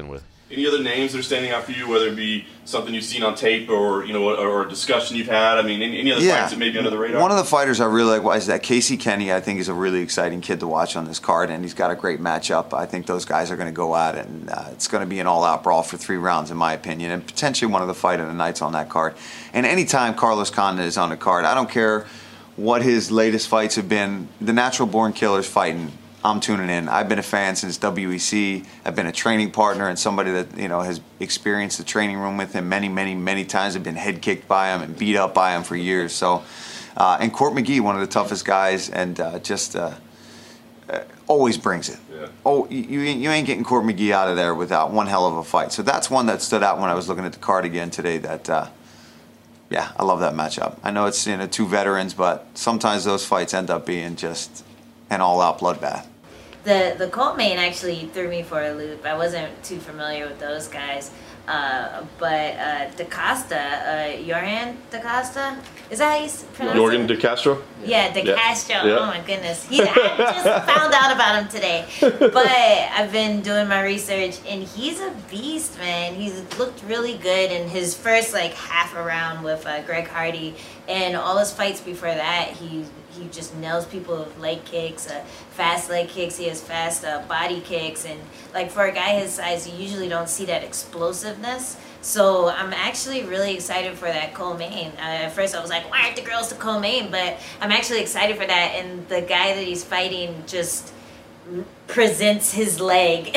Any other names that are standing out for you, whether it be something you've seen on tape or or a discussion you've had? I mean, any other fights that may be under the radar? One of the fighters I really like is that Casey Kenny. I think is a really exciting kid to watch on this card, and he's got a great matchup. I think those guys are going to go at it, and it's going to be an all-out brawl for 3 rounds, in my opinion, and potentially one of the fight of the nights on that card. And anytime Carlos Condit is on the card, I don't care what his latest fights have been. The Natural Born Killer's fighting. I'm tuning in. I've been a fan since WEC. I've been a training partner and somebody that has experienced the training room with him many times. I've been head kicked by him and beat up by him for years. So, and Court McGee, one of the toughest guys, and just always brings it. Yeah. Oh, you ain't getting Court McGee out of there without one hell of a fight. So that's one that stood out when I was looking at the card again today. That yeah, I love that matchup. I know it's 2 veterans, but sometimes those fights end up being just an all-out bloodbath. The Colt main actually threw me for a loop. I wasn't too familiar with those guys. But DaCosta, Yorgan DaCosta, is that how you pronounce it? Yorgan De Castro? Yeah, De Castro. Yeah. Oh my goodness. I just found out about him today. But I've been doing my research, and he's a beast, man. He's looked really good in his first half a round with Greg Hardy, and all his fights before that, he just nails people with leg kicks, fast leg kicks. He has fast body kicks, and for a guy his size, you usually don't see that explosiveness. So I'm actually really excited for that co-main. At first I was like, why aren't the girls the co-main? But I'm actually excited for that, and the guy that he's fighting just presents his leg,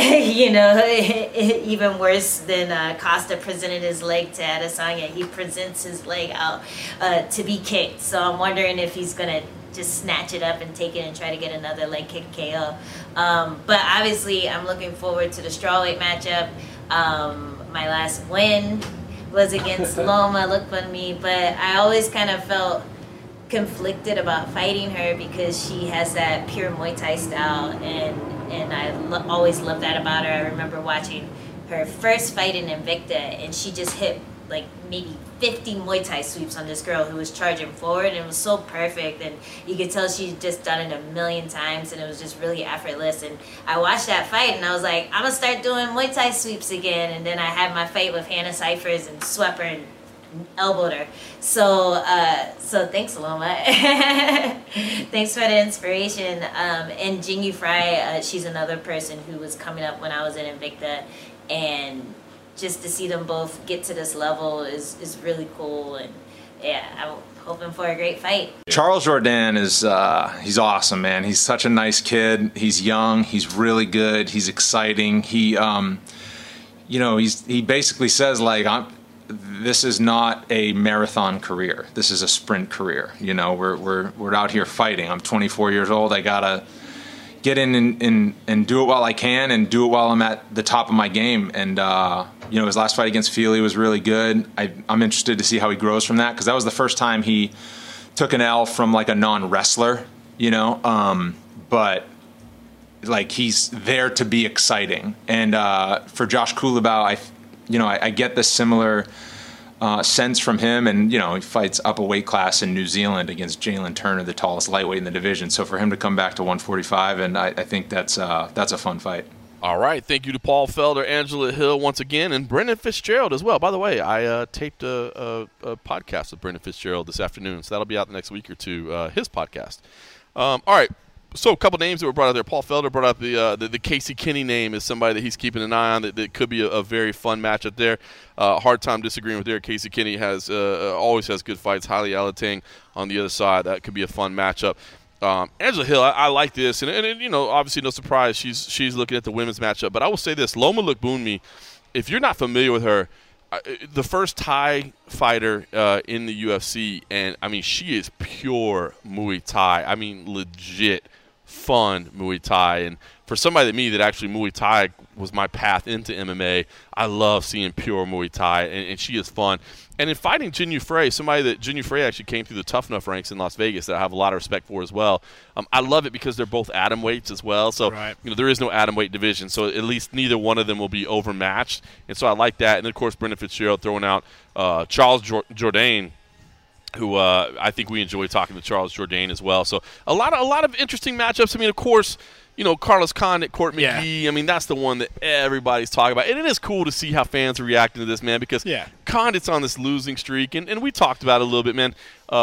even worse than Costa presented his leg to Adesanya. He presents his leg out to be kicked. So I'm wondering if he's going to just snatch it up and take it and try to get another leg kick KO. But obviously I'm looking forward to the strawweight matchup. My last win was against Loma Lookboonmee, but I always kind of felt conflicted about fighting her because she has that pure Muay Thai style, and I always loved that about her. I remember watching her first fight in Invicta, and she just hit maybe 50 Muay Thai sweeps on this girl who was charging forward, and it was so perfect, and you could tell she'd just done it a million times, and it was just really effortless. And I watched that fight, and I was like, I'm gonna start doing Muay Thai sweeps again. And then I had my fight with Hannah Cyphers and swept her and elbowed her. So thanks, Loma. Thanks for the inspiration. And Jingyu Fry, she's another person who was coming up when I was in Invicta, and just to see them both get to this level is really cool. And yeah, I'm hoping for a great fight. Charles Jourdain is he's awesome, man. He's such a nice kid. He's young. He's really good. He's exciting. He he basically says this is not a marathon career. This is a sprint career. We're out here fighting. I'm 24 years old. I gotta get in and do it while I can, and do it while I'm at the top of my game. And his last fight against Feely was really good. I'm interested to see how he grows from that, because that was the first time he took an L from a non-wrestler. But he's there to be exciting. And for Josh Culibao, I get the similar sense from him, and he fights up a weight class in New Zealand against Jalen Turner, the tallest lightweight in the division. So for him to come back to 145, and I think that's a fun fight. All right, thank you to Paul Felder, Angela Hill once again, and Brendan Fitzgerald as well. By the way, I taped a podcast with Brendan Fitzgerald this afternoon, so that'll be out the next week or two, his podcast. All right. So a couple names that were brought out there. Paul Felder brought up the Casey Kenny name as somebody that he's keeping an eye on that could be a very fun matchup there. Hard time disagreeing with there. Casey Kenny has always has good fights. Haile Alating on the other side. That could be a fun matchup. Angela Hill, I like this, and obviously no surprise she's looking at the women's matchup. But I will say this: Loma Lookboonmee, if you're not familiar with her, the first Thai fighter in the UFC, and I mean she is pure Muay Thai. I mean legit fun Muay Thai. And for somebody like me that actually Muay Thai was my path into MMA, I love seeing pure Muay Thai, and she is fun. And in fighting Jinh Yu Frey, somebody that Jinh Yu Frey actually came through the Tough Enough ranks in Las Vegas that I have a lot of respect for as well. I love it because they're both atom weights as well. So right. There is no atom weight division, so at least neither one of them will be overmatched. And so I like that. And then, of course, Brendan Fitzgerald throwing out Charles Jourdain, who I think we enjoy talking to Charles Jourdain as well. So a lot of interesting matchups. I mean, of course, Carlos Condit, Court Yeah. McGee. I mean, that's the one that everybody's talking about. And it is cool to see how fans are reacting to this, man, because Condit's on this losing streak. And we talked about it a little bit, man.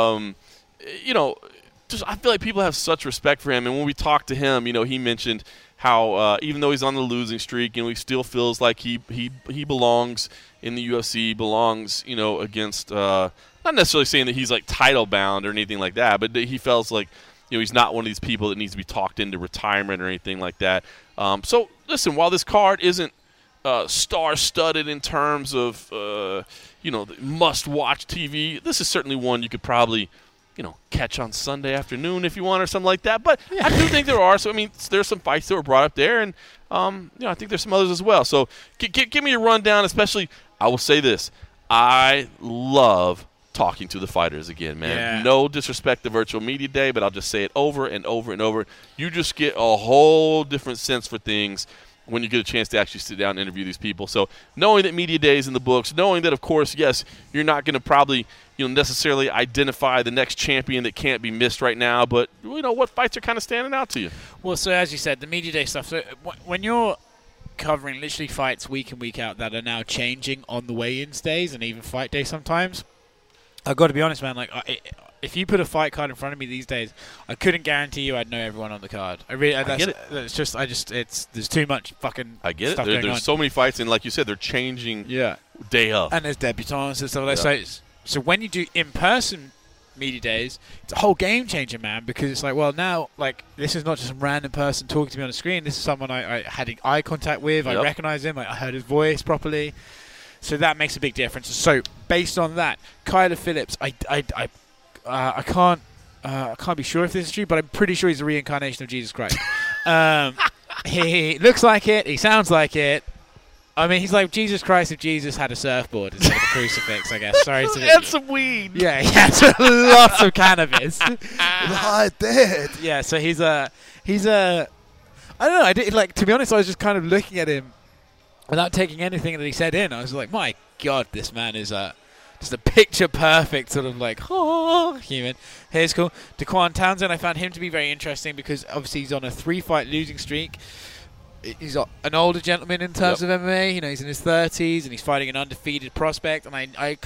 I feel like people have such respect for him. And when we talked to him, he mentioned how even though he's on the losing streak, he still feels like he belongs in the UFC, belongs, against not necessarily saying that he's like title bound or anything like that, but he feels like he's not one of these people that needs to be talked into retirement or anything like that. So listen, while this card isn't star-studded in terms of must-watch TV, this is certainly one you could probably catch on Sunday afternoon if you want or something like that. But I do think there are. So, there's some fights that were brought up there, and, I think there's some others as well. So, give me a rundown, especially, I will say this. I love talking to the fighters again, man. Yeah. No disrespect to Virtual Media Day, but I'll just say it over and over and over. You just get a whole different sense for things when you get a chance to actually sit down and interview these people. So knowing that Media Day is in the books, knowing that, of course, yes, you're not going to probably necessarily identify the next champion that can't be missed right now, but what fights are kind of standing out to you? Well, so as you said, the Media Day stuff, so when you're covering literally fights week in, week out that are now changing on the weigh-ins days and even fight day sometimes, I've got to be honest, man, if you put a fight card in front of me these days, I couldn't guarantee you I'd know everyone on the card. I get it. There's too much fucking I get stuff it. going on. There's so many fights, and like you said, they're changing day of. And there's debutants and stuff like that. So when you do in-person media days, it's a whole game changer, man, because it's like, well, now, this is not just some random person talking to me on the screen. This is someone I had eye contact with. I recognize him. I heard his voice properly. So that makes a big difference. So based on that, Kyler Phillips, I can't be sure if this is true, but I'm pretty sure he's a reincarnation of Jesus Christ. He looks like it. He sounds like it. He's like Jesus Christ if Jesus had a surfboard instead of a crucifix, I guess. Sorry to and some weed. Yeah, he has lots of cannabis. I did. Yeah, so he's a. I don't know. To be honest, I was just kind of looking at him without taking anything that he said in. I was like, my God, this man is just a picture-perfect sort of human. Here's cool. Daquan Townsend, I found him to be very interesting because obviously he's on a 3-fight losing streak. He's an older gentleman in terms of MMA. He's in his 30s and he's fighting an undefeated prospect. And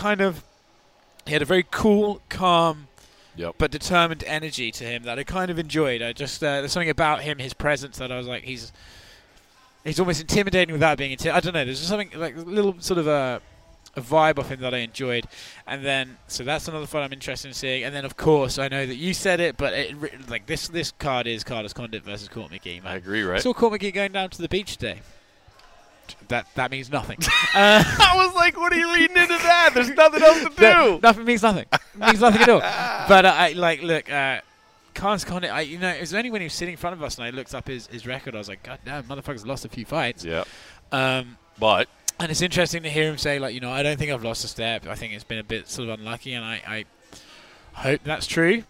he had a very cool, calm, but determined energy to him that I kind of enjoyed. There's something about him, his presence, that I was like, he's almost intimidating without being intimidating. I don't know. There's just something like a little sort of a vibe of him that I enjoyed. And then, so that's another fight I'm interested in seeing. And then, of course, I know that you said it, but this card is Carlos Condit versus Court McGee, man. I agree, right? I saw Court McGee going down to the beach today. That means nothing. I was like, what are you reading into that? There's nothing else to do. Nothing means nothing. It means nothing at all. But, Carlos Condit, it was only when he was sitting in front of us and I looked up his record, I was like, God damn, motherfucker's lost a few fights. Yeah. But... And it's interesting to hear him say, I don't think I've lost a step. I think it's been a bit sort of unlucky, and I hope that's true.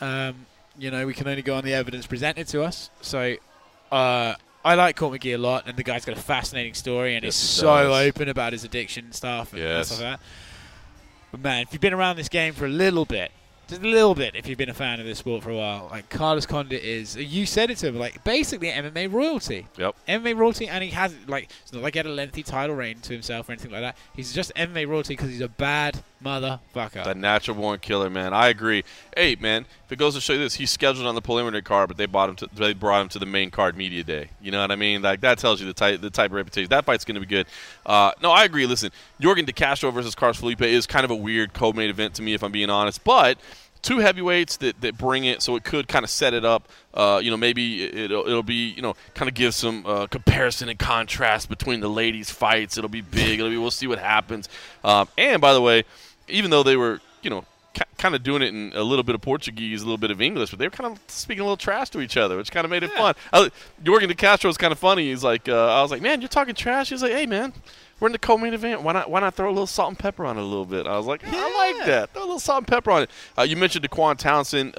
We can only go on the evidence presented to us. So I like Court McGee a lot, and the guy's got a fascinating story, and he's so open about his addiction and stuff and stuff like that. But, man, if you've been around this game for a little bit, just a little bit, if you've been a fan of this sport for a while, Carlos Condit is, you said it to him, basically MMA royalty. Yep. MMA royalty, and he has, it's not like he had a lengthy title reign to himself or anything like that. He's just MMA royalty because he's a bad motherfucker. The natural born killer, man. I agree. Hey, man, if it goes to show you this, he's scheduled on the preliminary card, but they brought him to the main card media day. You know what I mean? That tells you the type of reputation. That fight's going to be good. No, I agree. Listen, Yorgan De Castro versus Carlos Felipe is kind of a weird co-main event to me, if I'm being honest, but two heavyweights that bring it, so it could kind of set it up. Maybe it'll be, kind of give some comparison and contrast between the ladies' fights. It'll be big. We'll see what happens. And by the way, even though they were, kind of doing it in a little bit of Portuguese, a little bit of English, but they were kind of speaking a little trash to each other, which kind of made it fun. Yorgan De Castro was kind of funny. He's like, I was like, man, you're talking trash. He's like, hey, man, we're in the co-main event. Why not throw a little salt and pepper on it a little bit? I was like, I like that. Throw a little salt and pepper on it. You mentioned Daquan Townsend.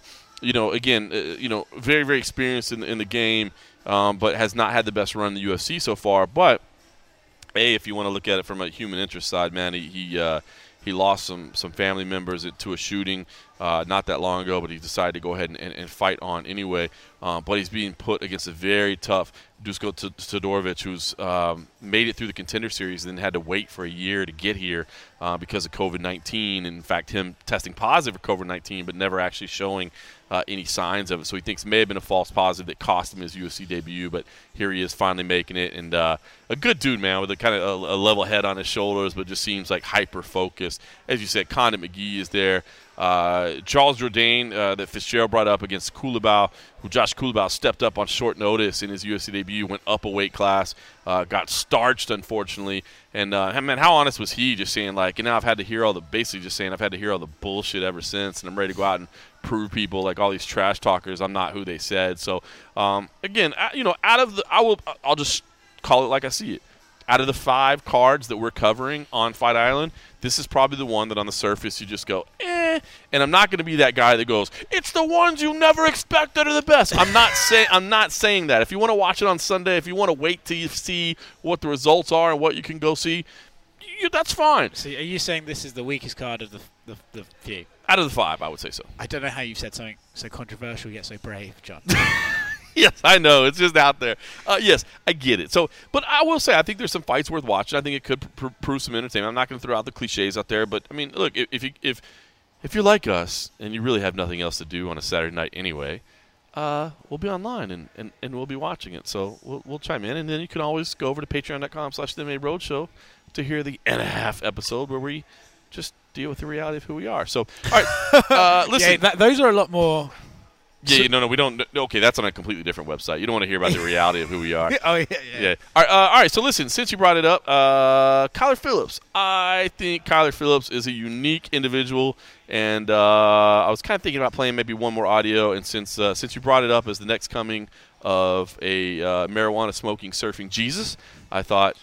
Very, very experienced in the game, but has not had the best run in the UFC so far. But, if you want to look at it from a human interest side, man, he he lost some family members to a shooting not that long ago, but he decided to go ahead and fight on anyway. But he's being put against a very tough Dusko Todorovic, who's made it through the Contender Series and then had to wait for a year to get here because of COVID-19. In fact, him testing positive for COVID-19 but never actually showing any signs of it. So he thinks it may have been a false positive that cost him his UFC debut, but here he is finally making it. And a good dude, man, with a kind of a level head on his shoulders, but just seems like hyper-focused. As you said, Condit McGee is there. Charles Jourdain that Fitzgerald brought up against Culibao, who Josh Culibao stepped up on short notice in his UFC debut, went up a weight class, got starched, unfortunately. And, man, how honest was he just saying, like, I've had to hear all the bullshit ever since, and I'm ready to go out and prove people, like all these trash talkers, I'm not who they said. So, again, I'll just call it like I see it. Out of the 5 cards that we're covering on Fight Island, this is probably the one that on the surface you just go, eh. And I'm not going to be that guy that goes, it's the ones you never expect that are the best. I'm not saying that. If you want to watch it on Sunday, if you want to wait till you see what the results are and what you can go see, that's fine. So are you saying this is the weakest card of the few? Out of the 5, I would say so. I don't know how you've said something so controversial yet so brave, John. Yes, I know. It's just out there. Yes, I get it. So, but I will say, I think there's some fights worth watching. I think it could prove some entertainment. I'm not going to throw out the cliches out there, but I mean, look, if you're like us and you really have nothing else to do on a Saturday night anyway, we'll be online and we'll be watching it. So we'll chime in, and then you can always go over to patreon.com/MMA Roadshow to hear the and-a-half episode where we just deal with the reality of who we are. So, all right, listen. Yeah, those are a lot more. Yeah, no, we don't. Okay, that's on a completely different website. You don't want to hear about the reality of who we are. Oh, yeah. All right, so listen, since you brought it up, Kyler Phillips. I think Kyler Phillips is a unique individual, and I was kind of thinking about playing maybe one more audio, and since you brought it up as the next coming of a marijuana-smoking surfing Jesus, I thought,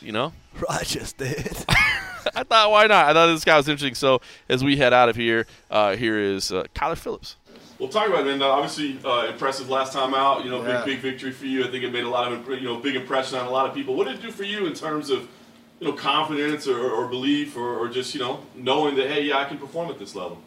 I just did. I thought, why not? I thought this guy was interesting. So as we head out of here, here is Kyler Phillips. Well, talk about it, man. Obviously, impressive last time out. Big victory for you. I think it made a lot of big impression on a lot of people. What did it do for you in terms of confidence or belief or just knowing that, hey, yeah, I can perform at this level?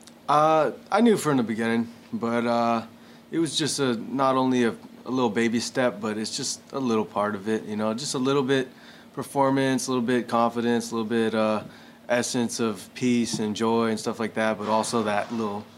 I knew from the beginning, but it was just not only a little baby step, but it's just a little part of it. Just a little bit performance, a little bit confidence, a little bit essence of peace and joy and stuff like that, but also that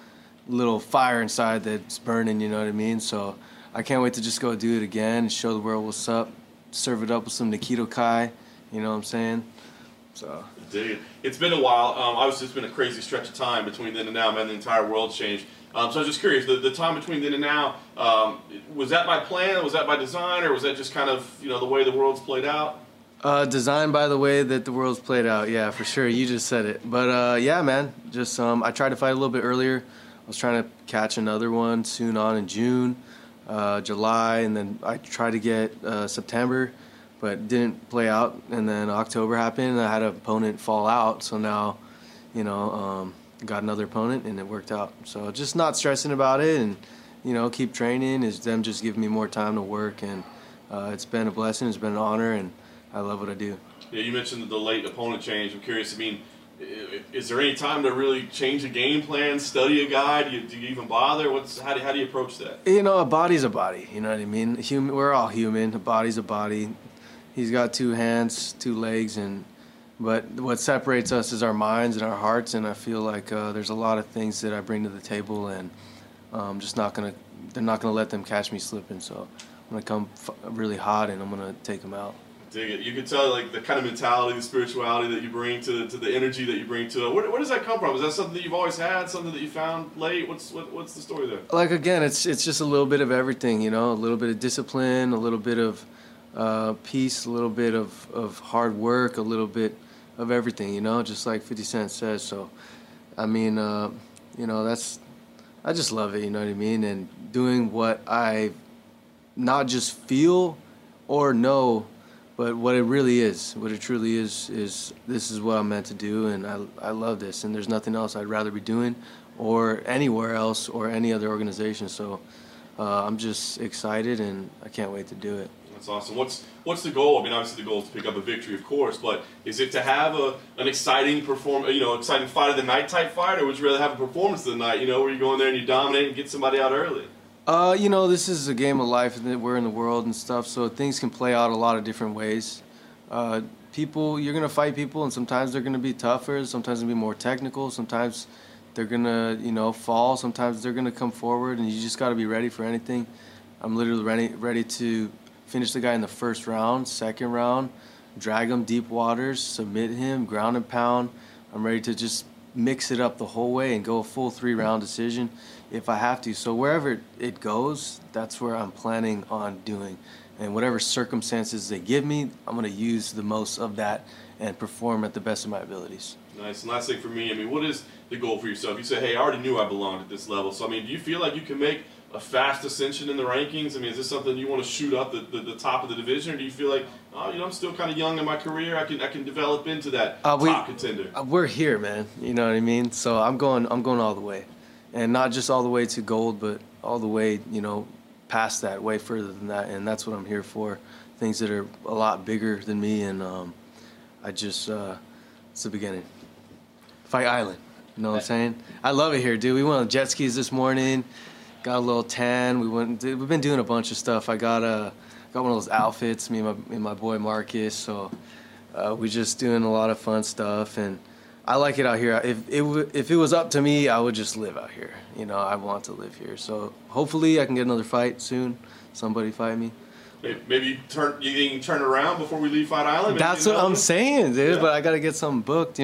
little fire inside that's burning, you know what I mean? So I can't wait to just go do it again and show the world what's up, serve it up with some Nikito Kai, you know what I'm saying? So. Dig it. It's been a while. Obviously, it's been a crazy stretch of time between then and now, man. The entire world's changed. So I was just curious, the time between then and now, was that by plan, was that by design, or was that just kind of, the way the world's played out? Designed by the way that the world's played out, yeah, for sure. You just said it. But, yeah, man, just I tried to fight a little bit earlier. I was trying to catch another one soon on in June, July, and then I tried to get September, but didn't play out. And then October happened, and I had an opponent fall out. So now, got another opponent, and it worked out. So just not stressing about it and, keep training is them just giving me more time to work. And it's been a blessing. It's been an honor, and I love what I do. Yeah, you mentioned the late opponent change. I'm curious, is there any time to really change a game plan, study a guy? Do you even bother? How do you approach that? A body's a body. You know what I mean? We're all human. A body's a body. He's got 2 hands, 2 legs, but what separates us is our minds and our hearts. And I feel like there's a lot of things that I bring to the table, and they're not gonna let them catch me slipping. So I'm gonna come really hot, and I'm gonna take them out. Dig it. You can tell, like, the kind of mentality, the spirituality that you bring to the energy that you bring to it. Where does that come from? Is that something that you've always had, something that you found late? What's the story there? Like, again, it's just a little bit of everything, a little bit of discipline, a little bit of peace, a little bit of hard work, a little bit of everything, just like 50 Cent says. So, I mean, I just love it, you know what I mean? And doing what I not just feel or know, but what it really is, what it truly is this is what I'm meant to do, and I love this, and there's nothing else I'd rather be doing or anywhere else or any other organization. So I'm just excited, and I can't wait to do it. That's awesome. What's the goal? I mean, obviously the goal is to pick up a victory, of course, but is it to have an exciting exciting fight of the night type fight, or would you rather have a performance of the night? Where you go in there and you dominate and get somebody out early? This is a game of life, and we're in the world and stuff, so things can play out a lot of different ways. You're gonna fight people, and sometimes they're gonna be tougher, sometimes they're gonna be more technical, sometimes they're gonna fall, sometimes they're gonna come forward, and you just gotta be ready for anything. I'm literally ready to finish the guy in the first round, second round, drag him deep waters, submit him, ground and pound. I'm ready to just mix it up the whole way and go a full 3-round decision if I have to. So wherever it goes, that's where I'm planning on doing. And whatever circumstances they give me, I'm going to use the most of that and perform at the best of my abilities. Nice. And last thing for me, what is the goal for yourself? You say, hey, I already knew I belonged at this level. So, do you feel like you can make a fast ascension in the rankings? Is this something you want to shoot up the top of the division, or do you feel like, I'm still kind of young in my career, I can develop into that top contender? We're here, man. You know what I mean? So I'm going all the way. And not just all the way to gold, but all the way, past that, way further than that, and that's what I'm here for. Things that are a lot bigger than me, and it's the beginning. Fight Island, you know what I'm saying? I love it here, dude. We went on jet skis this morning, got a little tan. We've been doing a bunch of stuff. I got one of those outfits, me and my boy Marcus. So we just doing a lot of fun stuff, and I like it out here. If it was up to me, I would just live out here. I want to live here. So hopefully I can get another fight soon. Somebody fight me. Maybe you think you can turn around before we leave Fight Island? That's what I'm saying, dude. Yeah. But I got to get something booked,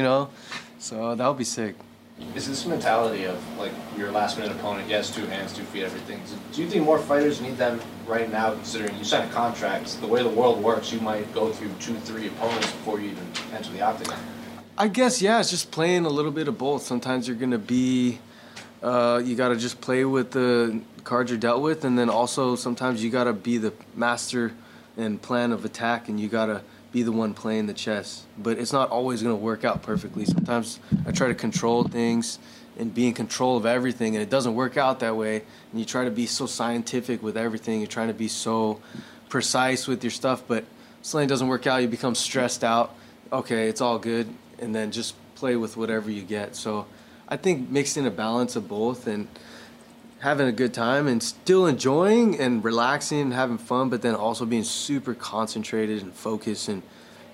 So that would be sick. Is this mentality of, your last-minute opponent, yes, 2 hands, 2 feet, everything, do you think more fighters need them right now, considering you sign a contract? The way the world works, you might go through 2-3 opponents before you even enter the octagon. I guess, yeah, it's just playing a little bit of both. Sometimes you're going to be, you got to just play with the cards you're dealt with, and then also sometimes you got to be the master and plan of attack, and you got to be the one playing the chess. But it's not always going to work out perfectly. Sometimes I try to control things and be in control of everything, and it doesn't work out that way. And you try to be so scientific with everything. You're trying to be so precise with your stuff, but something doesn't work out. You become stressed out. Okay, it's all good, and then just play with whatever you get. So I think mixing a balance of both and having a good time and still enjoying and relaxing and having fun, but then also being super concentrated and focused and,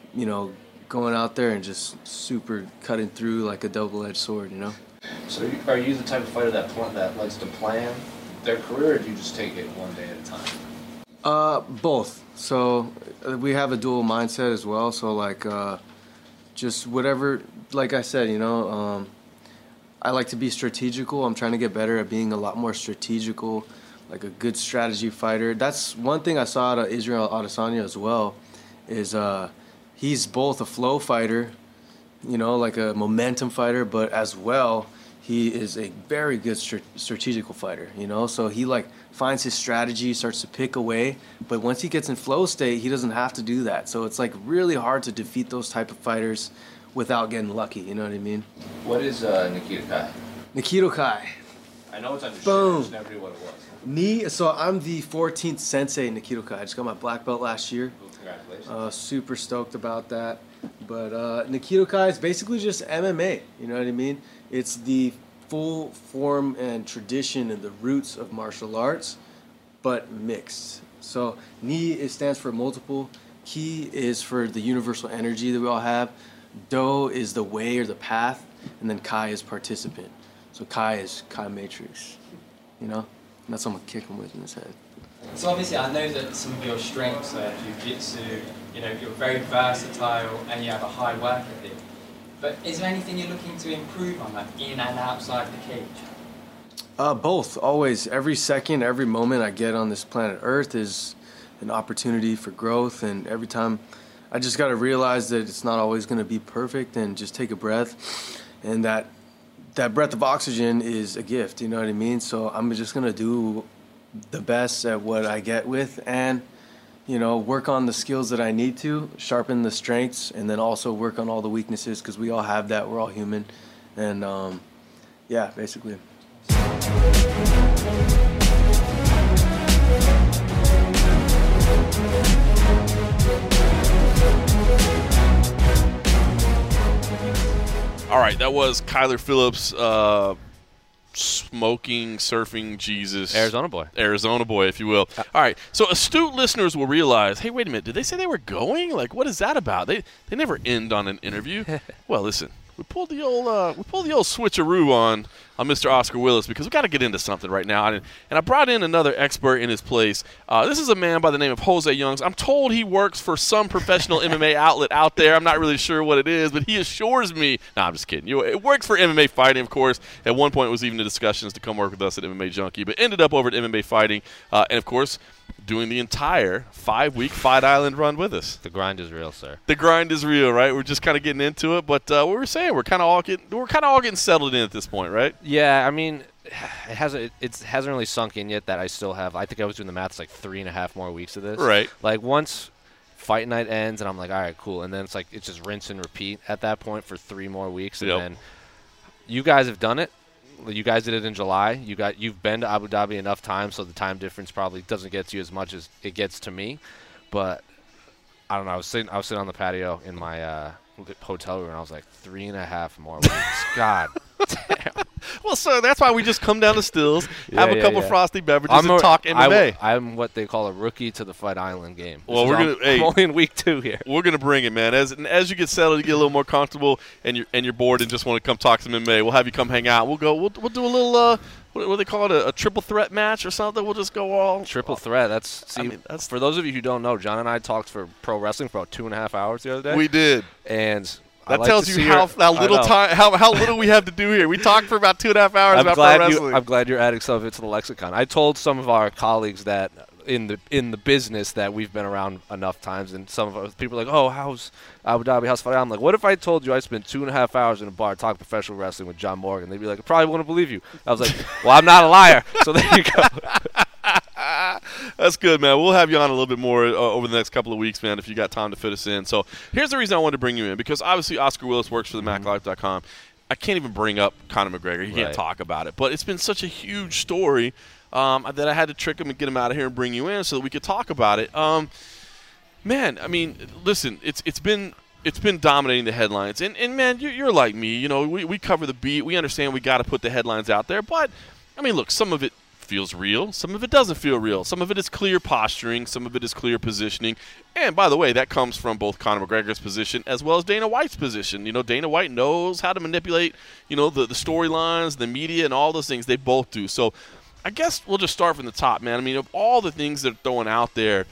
going out there and just super cutting through like a double-edged sword, So are you the type of fighter that likes to plan their career, or do you just take it one day at a time? Both. So we have a dual mindset as well. So just whatever, like I said, I like to be strategical. I'm trying to get better at being a lot more strategical, like a good strategy fighter. That's one thing I saw out of Israel Adesanya as well, is he's both a flow fighter, like a momentum fighter, but as well, he is a very good strategical fighter, So he finds his strategy, starts to pick away, but once he gets in flow state, he doesn't have to do that. So it's really hard to defeat those type of fighters without getting lucky, you know what I mean? What is Nikita Kai? Nikita Kai. I know it's on your Boom. shirt, I just never knew what it was. So I'm the 14th sensei Nikita Kai. I just got my black belt last year. Congratulations. Super stoked about that. But Nikita Kai is basically just MMA, you know what I mean? It's the full form and tradition and the roots of martial arts, but mixed. So Ni stands for multiple. Ki is for the universal energy that we all have. Do is the way or the path, and then Kai is participant. So Kai is Kai Matrix, And that's what I'm going to kick him with in his head. So obviously I know that some of your strengths are jiu-jitsu, you're very versatile and you have a high work ethic. But is there anything you're looking to improve on, in and outside the cage? Both, always. Every second, every moment I get on this planet Earth is an opportunity for growth, and every time I just got to realize that it's not always going to be perfect, and just take a breath, and that breath of oxygen is a gift, you know what I mean? So I'm just going to do the best at what I get with, and work on the skills that I need to, sharpen the strengths, and then also work on all the weaknesses, because we all have that. We're all human, and basically. All right, that was Kyler Phillips, smoking, surfing Jesus. Arizona boy, if you will. All right, so astute listeners will realize, hey, wait a minute, did they say they were going? Like, what is that about? They never end on an interview. Well, listen, we pulled the old switcheroo on Mr. Oscar Willis because we got to get into something right now. And I brought in another expert in his place. This is a man by the name of Jose Youngs. I'm told he works for some professional MMA outlet out there. I'm not really sure what it is, but he assures me. No, I'm just kidding. It works for MMA Fighting, of course. At one point, it was even in discussions to come work with us at MMA Junkie, but ended up over at MMA Fighting. And, of course, doing the entire 5-week Fight Island run with us. The grind is real, sir. The grind is real, right? We're just kind of getting into it, but what we're saying, we're kind of all getting settled in at this point, right? Yeah, I mean, it hasn't really sunk in yet that I still have. I think I was doing the math. It's like 3.5 more weeks of this. Right. Like once fight night ends, and I'm like, all right, cool, and then it's like it's just rinse and repeat at that point for 3 more weeks, and then you guys have done it. You guys did it in July. You've been to Abu Dhabi enough times, so the time difference probably doesn't get to you as much as it gets to me. But I don't know. I was sitting on the patio in my hotel room, and I was like, 3.5 more weeks. God damn. Well, sir, that's why we just come down to Stills, have a couple frosty beverages, and talk MMA. I'm what they call a rookie to the Fight Island game. Well, I'm only in week 2 here. We're gonna bring it, man. As you get settled, you get a little more comfortable, and you're bored and just want to come talk some MMA. We'll have you come hang out. We'll do a little what do they call it, a triple threat match or something? We'll just go all triple threat. That's for those of you who don't know. John and I talked for pro wrestling for about 2.5 hours the other day. We did, and that tells you how little we have to do here. We talked for about 2.5 hours about pro wrestling. I'm glad you're adding some of it to the lexicon. I told some of our colleagues that in the business that we've been around enough times, and some of us people are like, oh, how's Abu Dhabi, how's Fight? I'm like, what if I told you I spent 2.5 hours in a bar talking professional wrestling with John Morgan? They'd be like, I probably wouldn't believe you. I was like, well, I'm not a liar. So there you go. That's good, man. We'll have you on a little bit more over the next couple of weeks, man, if you got time to fit us in. So here's the reason I wanted to bring you in, because obviously Oscar Willis works for the MacLife.com. I can't even bring up Conor McGregor. He can't talk about it. But it's been such a huge story that I had to trick him and get him out of here and bring you in so that we could talk about it. Man, I mean, listen, it's been dominating the headlines. And man, you're like me. You know, we cover the beat. We understand we got to put the headlines out there. But, I mean, look, some of it feels real. Some of it doesn't feel real. Some of it is clear posturing. Some of it is clear positioning. And, by the way, that comes from both Conor McGregor's position as well as Dana White's position. You know, Dana White knows how to manipulate, you know, the storylines, the media, and all those things. They both do. So I guess we'll just start from the top, man. I mean, of all the things that are throwing out there,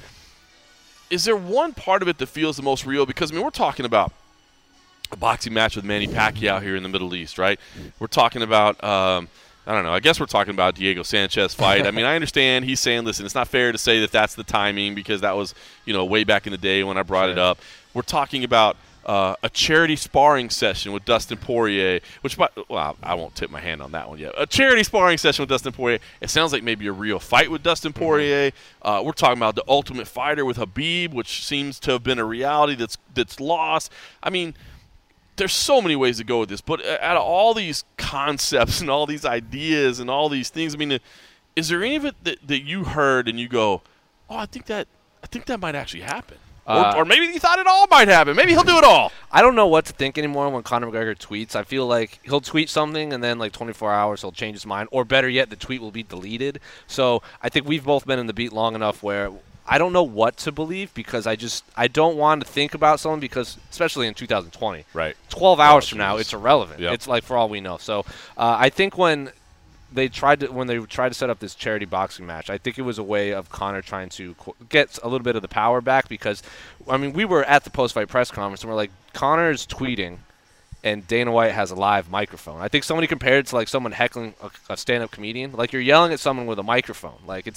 is there one part of it that feels the most real? Because, I mean, we're talking about a boxing match with Manny Pacquiao here in the Middle East, right? We're talking about I don't know. I guess we're talking about Diego Sanchez fight. I mean, I understand he's saying, listen, it's not fair to say that that's the timing because that was, you know, way back in the day when I brought it up. We're talking about a charity sparring session with Dustin Poirier, which, well, I won't tip my hand on that one yet. A charity sparring session with Dustin Poirier. It sounds like maybe a real fight with Dustin Poirier. We're talking about The Ultimate Fighter with Khabib, which seems to have been a reality that's lost. I mean, there's so many ways to go with this, but out of all these concepts and all these ideas and all these things, I mean, is there any of it that you heard and you go, oh, I think that might actually happen? Or maybe you thought it all might happen. Maybe he'll do it all. I don't know what to think anymore when Conor McGregor tweets. I feel like he'll tweet something and then like 24 hours he'll change his mind. Or better yet, the tweet will be deleted. So I think we've both been in the beat long enough where I don't know what to believe because I don't want to think about someone because, especially in 2020, right? 12 hours from now, it's irrelevant. Yep. It's like for all we know. So I think when they tried to set up this charity boxing match, I think it was a way of Conor trying to get a little bit of the power back because, I mean, we were at the post-fight press conference and we're like, Conor's tweeting and Dana White has a live microphone. I think somebody compared it to like someone heckling a stand-up comedian. Like you're yelling at someone with a microphone. Like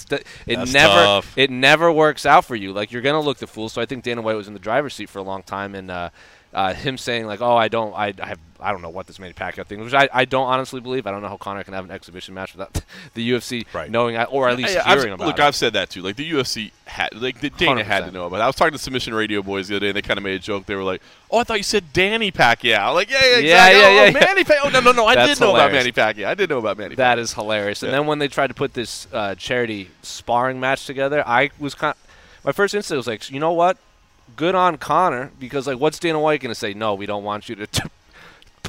it never works out for you. Like you're gonna look the fool. So I think Dana White was in the driver's seat for a long time, and him saying like, "Oh, I don't know what this Manny Pacquiao thing," which I don't honestly believe. I don't know how Conor can have an exhibition match without the UFC knowing, or at least hearing about it. Look, I've said that too. Like the UFC Dana had to know about it. I was talking to Submission Radio boys the other day, and they kind of made a joke. They were like, "Oh, I thought you said Danny Pacquiao." Like, yeah, exactly. Manny Pacquiao. Oh, no. I did know about Manny Pacquiao. I did know about Manny Pacquiao. That is hilarious. And then when they tried to put this charity sparring match together, my first instinct was like, you know what? Good on Conor, because like, what's Dana White going to say? No, we don't want you to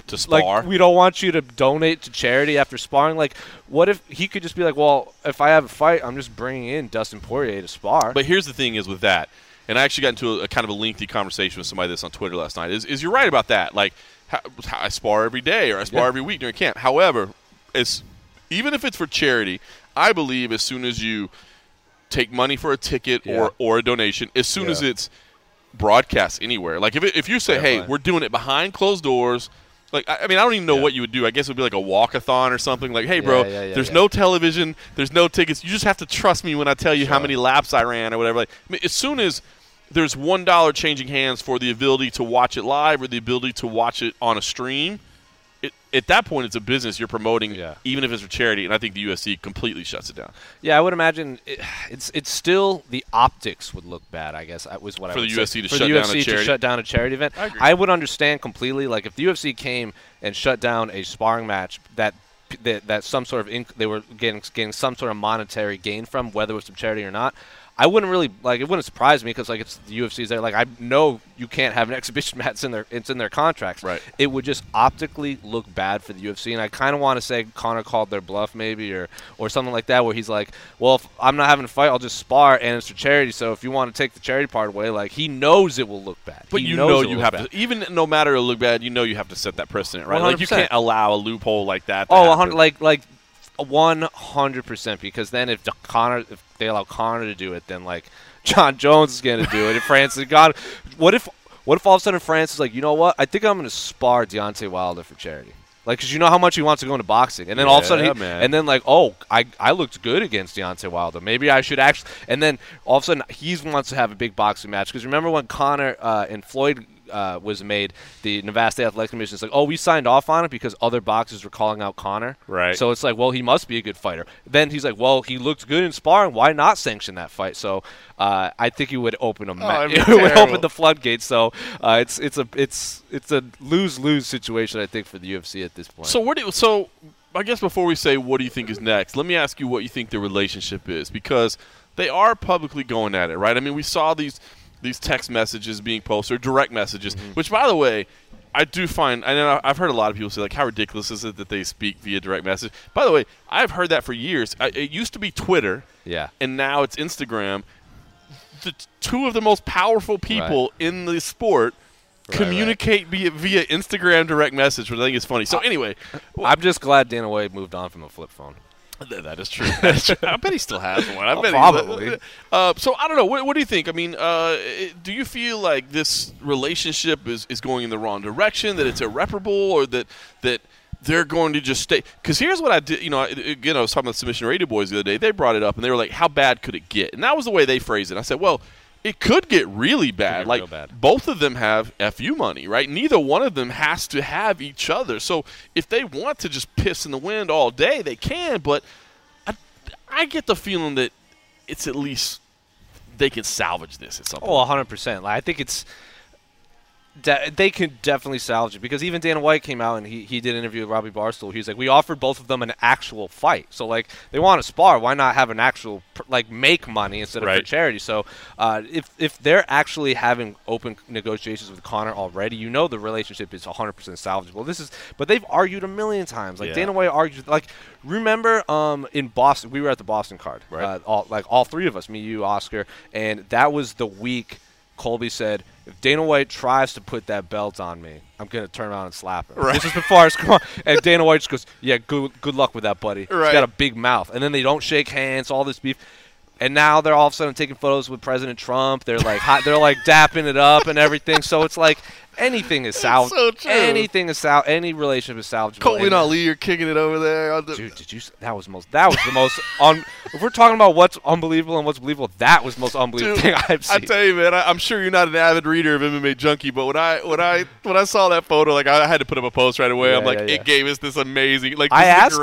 to spar. Like, we don't want you to donate to charity after sparring. Like, what if he could just be like, well, if I have a fight, I'm just bringing in Dustin Poirier to spar. But here's the thing is with that, and I actually got into a kind of a lengthy conversation with somebody this on Twitter last night, is you're right about that. Like, I spar every day or I spar every week during camp. However, even if it's for charity, I believe as soon as you take money for a ticket or a donation, as soon as it's broadcast anywhere. Like, if you say, hey, we're doing it behind closed doors, like, I mean, I don't even know what you would do. I guess it would be like a walk-a-thon or something. Like, hey, bro, there's no television, there's no tickets. You just have to trust me when I tell you how many laps I ran or whatever. Like, I mean, as soon as there's $1 changing hands for the ability to watch it live or the ability to watch it on a stream, at that point it's a business you're promoting, even if it's for charity, and I think the UFC completely shuts it down. Yeah, I would imagine it's still the optics would look bad, I guess, was what I would say. For the UFC to shut down a charity event. I agree. I would understand completely. Like, if the UFC came and shut down a sparring match that some sort of they were getting some sort of monetary gain from, whether it was from charity or not, I wouldn't really like. It wouldn't surprise me because like it's the UFC's there. Like, I know you can't have an exhibition match it's in their contracts. Right. It would just optically look bad for the UFC, and I kind of want to say Conor called their bluff maybe or something like that, where he's like, well, if I'm not having a fight, I'll just spar, and it's for charity. So if you want to take the charity part away, like, he knows it will look bad. But you know you have to, even no matter it look bad, you know you have to set that precedent, right? 100%. Like, you can't allow a loophole like that. Oh, 100, like 100%, because then if they allow Conor to do it, then like John Jones is going to do it. If Francis, God, what if all of a sudden Francis is like, you know what? I think I'm going to spar Deontay Wilder for charity. Like, because you know how much he wants to go into boxing, and then all of a sudden, and then like, oh, I looked good against Deontay Wilder. Maybe I should actually. And then all of a sudden, he wants to have a big boxing match. Because remember when Conor and Floyd was made, the Nevada State Athletic Commission is like, oh, we signed off on it because other boxers were calling out Conor. Right. So it's like, well, he must be a good fighter. Then he's like, well, he looked good in sparring. Why not sanction that fight? So I think he would open it would open the floodgates. So it's a lose-lose situation, I think, for the UFC at this point. So I guess before we say what do you think is next, let me ask you what you think the relationship is, because they are publicly going at it, right? I mean, we saw these text messages being posted, or direct messages, which, by the way, I do find, I know I've heard a lot of people say, like, how ridiculous is it that they speak via direct message? By the way, I've heard that for years. It used to be Twitter, and now it's Instagram. The two of the most powerful people in the sport communicate via Instagram direct message, which I think is funny. So anyway, I'm just glad Dana White moved on from a flip phone. That is true. I bet he still has one. I bet probably. So I don't know. What do you think? I mean, do you feel like this relationship is going in the wrong direction, that it's irreparable, or that they're going to just stay? Because here's what I did. You know, again, I was talking about Submission Radio Boys the other day. They brought it up, and they were like, how bad could it get? And that was the way they phrased it. I said, well, it could get really bad. Like, both of them have FU money, right? Neither one of them has to have each other. So if they want to just piss in the wind all day, they can. But I get the feeling that it's at least they can salvage this at some point. Oh, 100%. Like, I think it's they can definitely salvage it, because even Dana White came out and he did an interview with Robbie Barstool. He was like, we offered both of them an actual fight. So, like, they want to spar. Why not have an actual, like, make money instead of for charity? So if they're actually having open negotiations with Conor already, you know the relationship is 100% salvageable. But they've argued a million times. Like, Dana White argued, like, remember in Boston, we were at the Boston card, right? All three of us, me, you, Oscar, and that was the week Colby said, if Dana White tries to put that belt on me, I'm going to turn around and slap him. Right. This is before I was come on. And Dana White just goes, yeah, good luck with that, buddy. Right. He's got a big mouth. And then they don't shake hands, all this beef. And now they're all of a sudden taking photos with President Trump. They're like they're like dapping it up and everything. So it's like anything is salvageable. So true. Anything is any relationship is salvageable. Colby and Ali, you're kicking it over there. Dude, that was the most if we're talking about what's unbelievable and what's believable, that was the most unbelievable thing I've seen. I tell you, man, I'm sure you're not an avid reader of MMA Junkie, but when I saw that photo, like, I had to put up a post right away. I'm like, it gave us this amazing, like, I asked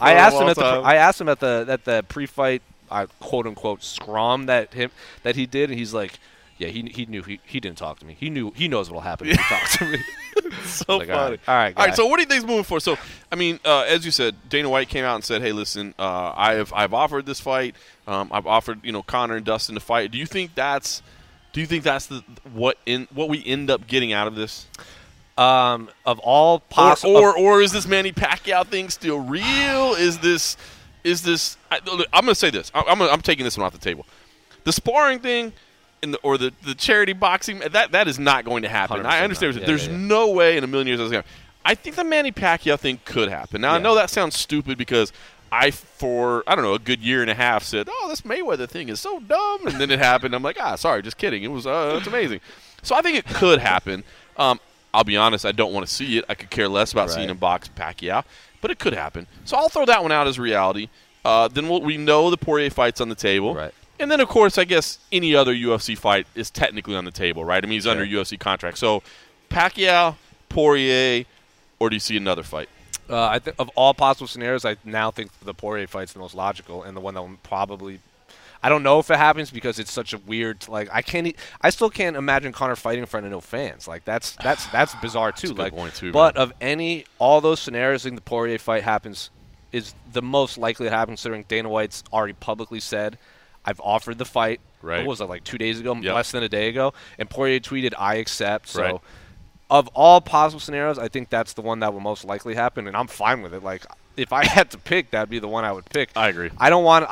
him at the pre-fight, quote unquote scrum that he did, and he's like, yeah, he knew he didn't talk to me. He knows what'll happen if he talks to me. So like, funny. All right. So what do you think's moving forward? So I mean, as you said, Dana White came out and said, "Hey, listen, I've offered this fight. I've offered Conor and Dustin to fight. Do you think that's what we end up getting out of this?" Of all possible, or is this Manny Pacquiao thing still real? Is this? I'm going to say this. I'm taking this one off the table. The sparring thing, or the charity boxing, that is not going to happen. I understand. There's no way in a million years that's going to happen. I think the Manny Pacquiao thing could happen. Now I know that sounds stupid because for I don't know, a good year and a half said, "Oh, this Mayweather thing is so dumb," and then it happened. I'm like, sorry, just kidding. It was it's amazing. So I think it could happen. I'll be honest, I don't want to see it. I could care less about seeing him box Pacquiao, but it could happen. So I'll throw that one out as reality. Then we know the Poirier fight's on the table. Right. And then, of course, I guess any other UFC fight is technically on the table, right? I mean, he's under UFC contract. So Pacquiao, Poirier, or do you see another fight? I think of all possible scenarios, I now think the Poirier fight's the most logical and the one that will probably. I don't know if it happens because it's such a weird. Like I still can't imagine Conor fighting in front of no fans. Like that's bizarre too. That's a good point too, but man. of all those scenarios, I think the Poirier fight happens is the most likely to happen. Considering Dana White's already publicly said, "I've offered the fight." Right. What was that, like 2 days ago, Yep. less than a day ago? And Poirier tweeted, "I accept." So. Right. Of all possible scenarios, I think that's the one that will most likely happen, and I'm fine with it. Like, if I had to pick, that'd be the one I would pick. I agree. I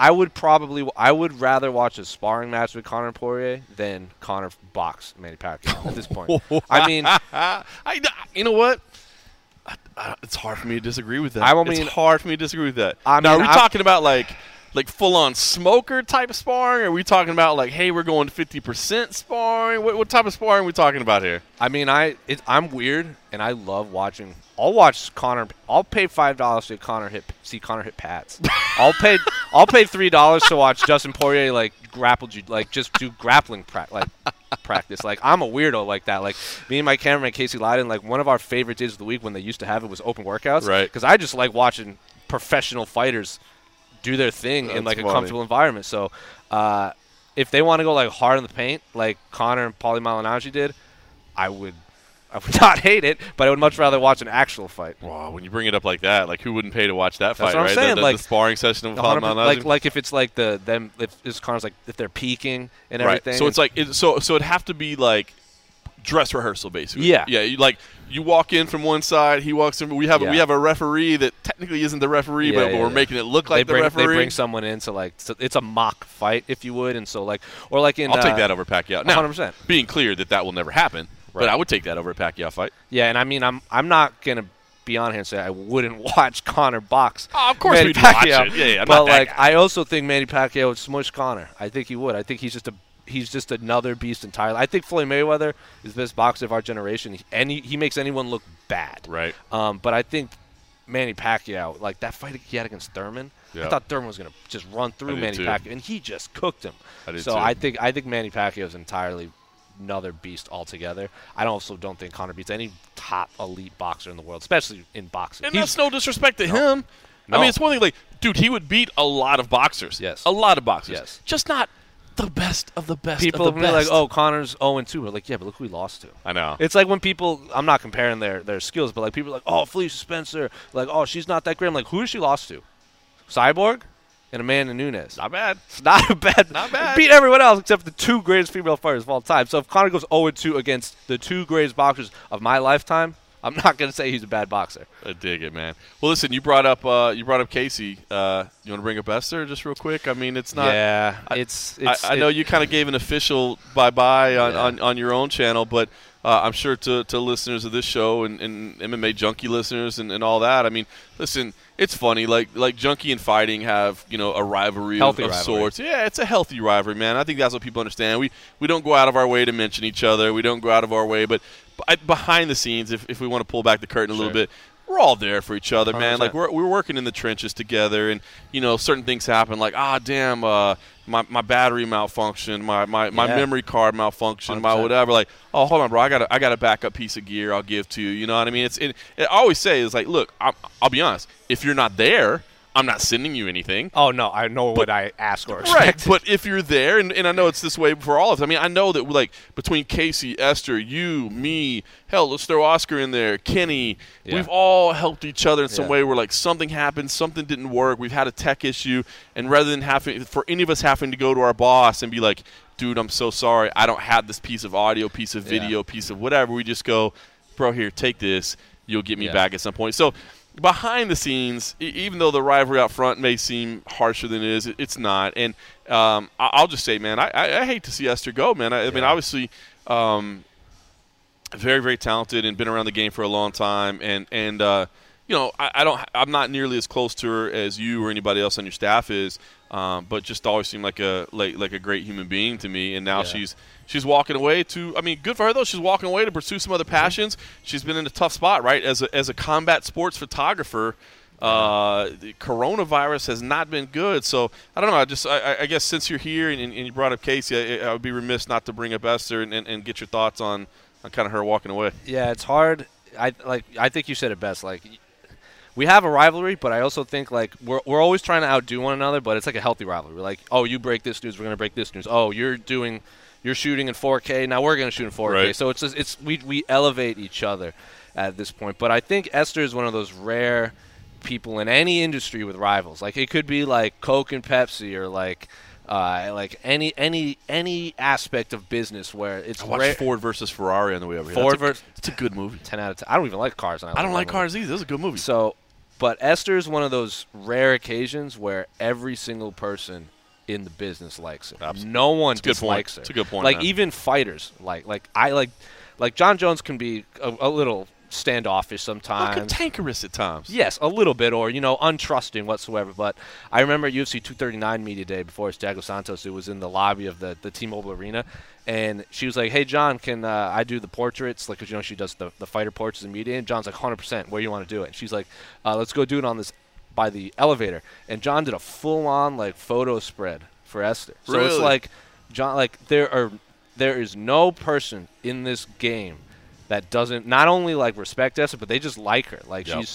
would rather watch a sparring match with Conor and Poirier than Conor box Manny Pacquiao at this point. I mean, you know what? It's hard for me to disagree with that. It's hard for me to disagree with that. Now, are we talking about like full-on smoker type of sparring? Or are we talking about like, hey, we're going 50% sparring? What type of sparring are we talking about here? I mean, I'm weird, and I love watching. I'll watch Conor. I'll pay $5 to see Conor hit pads. I'll pay $3 to watch Justin Poirier just do grappling practice. Like, I'm a weirdo like that. Like, me and my cameraman Casey Leiden, like, one of our favorite days of the week when they used to have it was open workouts. Right. Because I just like watching professional fighters do their thing in like a comfortable environment. So if they want to go like hard in the paint like Conor and Paulie Malignaggi did, I would not hate it, but I would much rather watch an actual fight. Wow, when you bring it up like that, like who wouldn't pay to watch that fight, That's what right? I'm saying. The sparring session of Paulie Malignaggi. Like if it's like if Conor's like if they're peaking and everything. Right. So it's like so it'd have to be like dress rehearsal basically. Yeah. Yeah. You walk in from one side, he walks in. We have a referee that technically isn't the referee, but we're making it look like the referee. They bring someone in to it's a mock fight, if you would, and so I'll take that over Pacquiao. Now, 100%. Being clear that will never happen, but I would take that over a Pacquiao fight. Yeah, and I mean I'm not gonna be on here and say I wouldn't watch Conor box. Oh, of course Manny we'd watch Pacquiao. it. Yeah, but like I also think Manny Pacquiao would smush Conor. I think he would. I think he's just another beast entirely. I think Floyd Mayweather is the best boxer of our generation, and he makes anyone look bad. Right. But I think Manny Pacquiao, like that fight he had against Thurman, I thought Thurman was going to just run through Manny Pacquiao, and he just cooked him. I think Manny Pacquiao is entirely another beast altogether. I also don't think Conor beats any top elite boxer in the world, especially in boxing. And that's no disrespect to him. No. I mean, it's one thing like, dude, he would beat a lot of boxers. Yes. A lot of boxers. Yes. Just not the best of the best people of the best. Like, oh, Conor's 0-2. We're like, yeah, but look who he lost to. I know. It's like when people, I'm not comparing their skills, but like people are like, oh, Felicia Spencer, like, oh, she's not that great. I'm like, who has she lost to? Cyborg and Amanda Nunes. Not bad. It's not bad. Not bad. Beat everyone else except the two greatest female fighters of all time. So if Conor goes 0-2 against the two greatest boxers of my lifetime, I'm not going to say he's a bad boxer. I dig it, man. Well, listen, you brought up Casey. You want to bring up Esther just real quick? I mean, it's not. Yeah, I know you kind of gave an official bye-bye on your own channel, but I'm sure to listeners of this show and MMA Junkie listeners and all that. I mean, listen, it's funny. Like Junkie and fighting have a rivalry of sorts. Yeah, it's a healthy rivalry, man. I think that's what people understand. We don't go out of our way to mention each other. We don't go out of our way, but behind the scenes, if we want to pull back the curtain a little bit, we're all there for each other, man. 100%. Like we're working in the trenches together, and certain things happen. Like damn, my battery malfunctioned, my memory card malfunctioned, 100%. my whatever. Like, oh, hold on, bro, I got a backup piece of gear I'll give to you. You know what I mean? I always say is like, look, I'll be honest. If you're not there, I'm not sending you anything. Oh, no, I know what I ask or expect. Right, but if you're there, and I know it's this way for all of us. I mean, I know that like between Casey, Esther, you, me, hell, let's throw Oscar in there, Kenny, we've all helped each other in some way where like something happened, something didn't work, we've had a tech issue, and rather than for any of us having to go to our boss and be like, dude, I'm so sorry, I don't have this piece of audio, piece of video, piece of whatever, we just go, bro, here, take this. You'll get me Yeah. back at some point. So behind the scenes, even though the rivalry out front may seem harsher than it is, it's not. And I'll just say, man, I hate to see Esther go, man. I mean, obviously, very, very talented and been around the game for a long time. And you know, I'm not nearly as close to her as you or anybody else on your staff is, but just always seemed like a great human being to me. And now she's walking away to. I mean, good for her though. She's walking away to pursue some other passions. She's been in a tough spot, right? As a combat sports photographer, the coronavirus has not been good. So I don't know. I guess since you're here and you brought up Casey, I would be remiss not to bring up Esther and get your thoughts on kind of her walking away. Yeah, it's hard. I think you said it best. Like, we have a rivalry, but I also think like we're always trying to outdo one another. But it's like a healthy rivalry. We're like, oh, you break this news, we're gonna break this news. Oh, you're shooting in 4K, now we're gonna shoot in 4K. Right. So we elevate each other at this point. But I think Esther is one of those rare people in any industry with rivals. Like, it could be like Coke and Pepsi, or like any aspect of business where it's I watched Ford versus Ferrari on the way over here. It's a good movie. 10 out of 10. I don't even like cars. I don't like cars either. This is a good movie. So, but Esther is one of those rare occasions where every single person in the business likes it. Absolutely. No one It's a good dislikes point. her. It's a good point, Like, man. even fighters like John Jones can be a little standoffish sometimes. Cantankerous at times. Yes, a little bit, or, untrusting whatsoever. But I remember UFC 239 media day before it's Thiago Santos. It was in the lobby of the T-Mobile Arena, and she was like, "Hey, John, can I do the portraits?" Like, 'cause, she does the fighter portraits in media. And John's like, 100%. Where do you want to do it? And she's like, "Let's go do it on this by the elevator." And John did a full-on like photo spread for Esther. So Really? it's like, John, like there is no person in this game that doesn't not only like respect Esther, but they just like her. Like, Yep.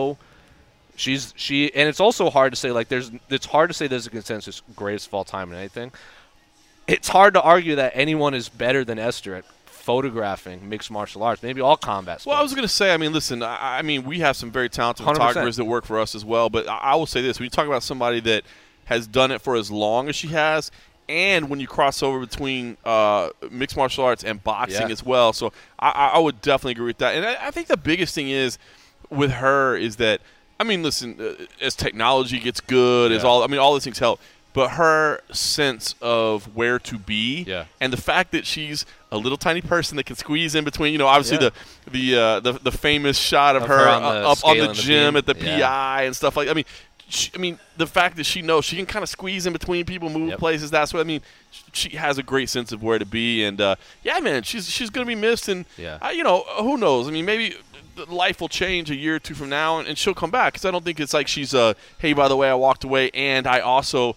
and it's also hard to say, like, it's hard to say there's a consensus greatest of all time in anything. It's hard to argue that anyone is better than Esther at photographing mixed martial arts, maybe all combat sports. Well, I was going to say, I mean, listen, I mean, we have some very talented 100%. photographers that work for us as well, but I will say this. When you talk about somebody that has done it for as long as she has, and when you cross over between mixed martial arts and boxing as well. So I would definitely agree with that. And I think the biggest thing is with her is that, I mean, listen, as technology gets good, all these things help. But her sense of where to be, and the fact that she's a little tiny person that can squeeze in between, obviously the famous shot of her up on the gym at the PI and stuff like that. I mean, the fact that she knows she can kind of squeeze in between people, move places. That's what I mean. She has a great sense of where to be, and man, she's going to be missed. And who knows? I mean, maybe life will change a year or two from now, and she'll come back. Because I don't think it's like she's hey, by the way, I walked away, and I also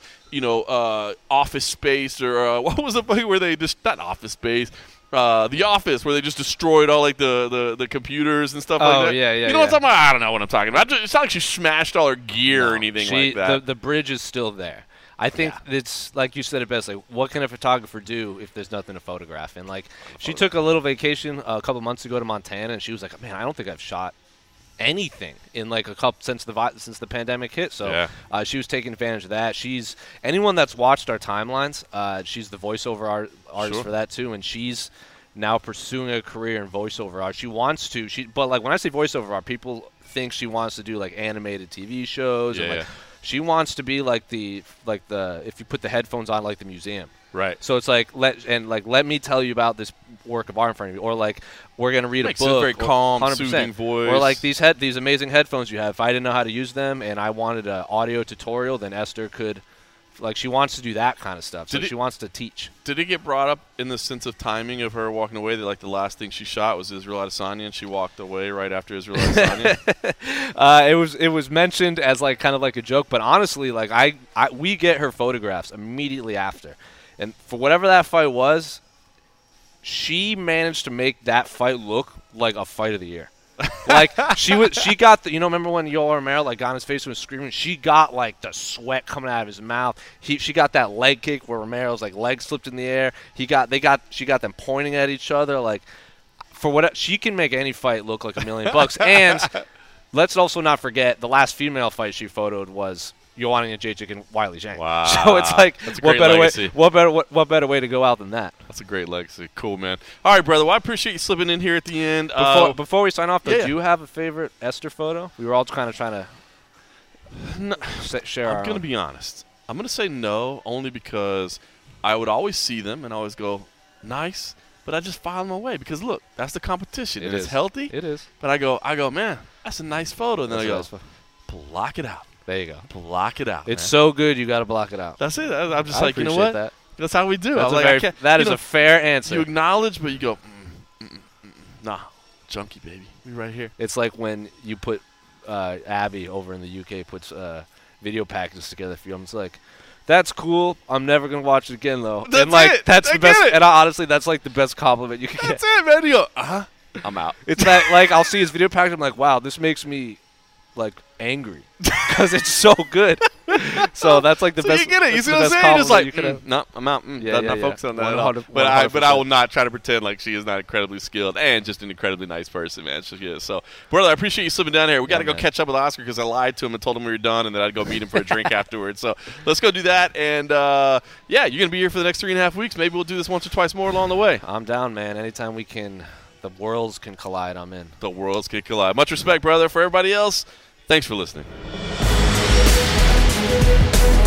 Office Space, or what was the movie where they just not Office Space. The Office, where they just destroyed all like the computers and stuff like that. Yeah. You know what I'm talking about? I don't know what I'm talking about. It's not like she smashed all her gear or anything like that. The bridge is still there. I think it's like you said it best. Like, what can a photographer do if there's nothing to photograph? And like, she took a little vacation a couple months ago to Montana, and she was like, "Man, I don't think I've shot anything in like a couple since the pandemic hit." So she was taking advantage of that. She's anyone that's watched our timelines. She's the voiceover artist for that too, and she's now pursuing a career in voiceover art. She wants to. But like, when I say voiceover art, people think she wants to do like animated TV shows. And, like, she wants to be like the if you put the headphones on, like the museum. Right. So it's like let me tell you about this work of art in front of you, or like we're gonna read a book. A very calm, 100%. soothing voice. Or like these amazing headphones you have. If I didn't know how to use them and I wanted an audio tutorial, then Esther could. Like, she wants to do that kind of stuff. So she wants to teach. Did it get brought up in the sense of timing of her walking away that like the last thing she shot was Israel Adesanya, and she walked away right after Israel Adesanya? It was mentioned as like kind of like a joke, but honestly, like we get her photographs immediately after, and for whatever that fight was, she managed to make that fight look like a fight of the year. Like, she got the, remember when Yoel Romero like got in his face and was screaming? She got like the sweat coming out of his mouth. She got that leg kick where Romero's like leg slipped in the air. She got them pointing at each other. Like, for what she can make any fight look like $1 million. And let's also not forget the last female fight she photoed was Joanna Jędrzejczyk and Wiley Zhang. Wow. So it's like, That's a what great better legacy. way? What better way to go out than that? That's a great legacy. Cool, man. All right, brother. Well, I appreciate you slipping in here at the end. Before we sign off, though, yeah. do you have a favorite Esther photo? We were all kind of trying to share our I'm going to own. be honest. I'm going to say no, only because I would always see them and always go, nice, but I just file them away because, look, that's the competition. It It's is. healthy. It is. But I go, man, that's a nice photo. And then That's I a go, nice block it out. There you go. Block it out. It's man. so good, you got to block it out. That's it. I'm just I like, you know appreciate what? that. That's how we do. That's I'm a like, very- I can't, that you is know, a fair answer. You acknowledge, but you go, nah, junkie, baby. We right here. It's like when you put Abby over in the UK puts video packages together for you. I'm just like, that's cool. I'm never gonna watch it again though. That's and like it. that's I the best. get it. And honestly, that's like the best compliment you can get. That's it, man. You go, I'm out. It's that like I'll see his video package. I'm like, wow, this makes me like angry because it's so good. So that's like the So best. you get it. You that's see the what I'm best saying? Just like, compliment you could have. no, I'm out. Yeah, not yeah. focused on that at all. 100%. But I will not try to pretend like she is not incredibly skilled and just an incredibly nice person, man. She is. So, brother, I appreciate you slipping down here. We got to go man. catch up with Oscar because I lied to him and told him we were done and that I'd go meet him for a drink afterwards. So let's go do that. And, yeah, you're going to be here for the next 3.5 weeks. Maybe we'll do this once or twice more along the way. I'm down, man. Anytime we can, the worlds can collide. I'm in. The worlds can collide. Much respect, brother. For everybody else, thanks for listening.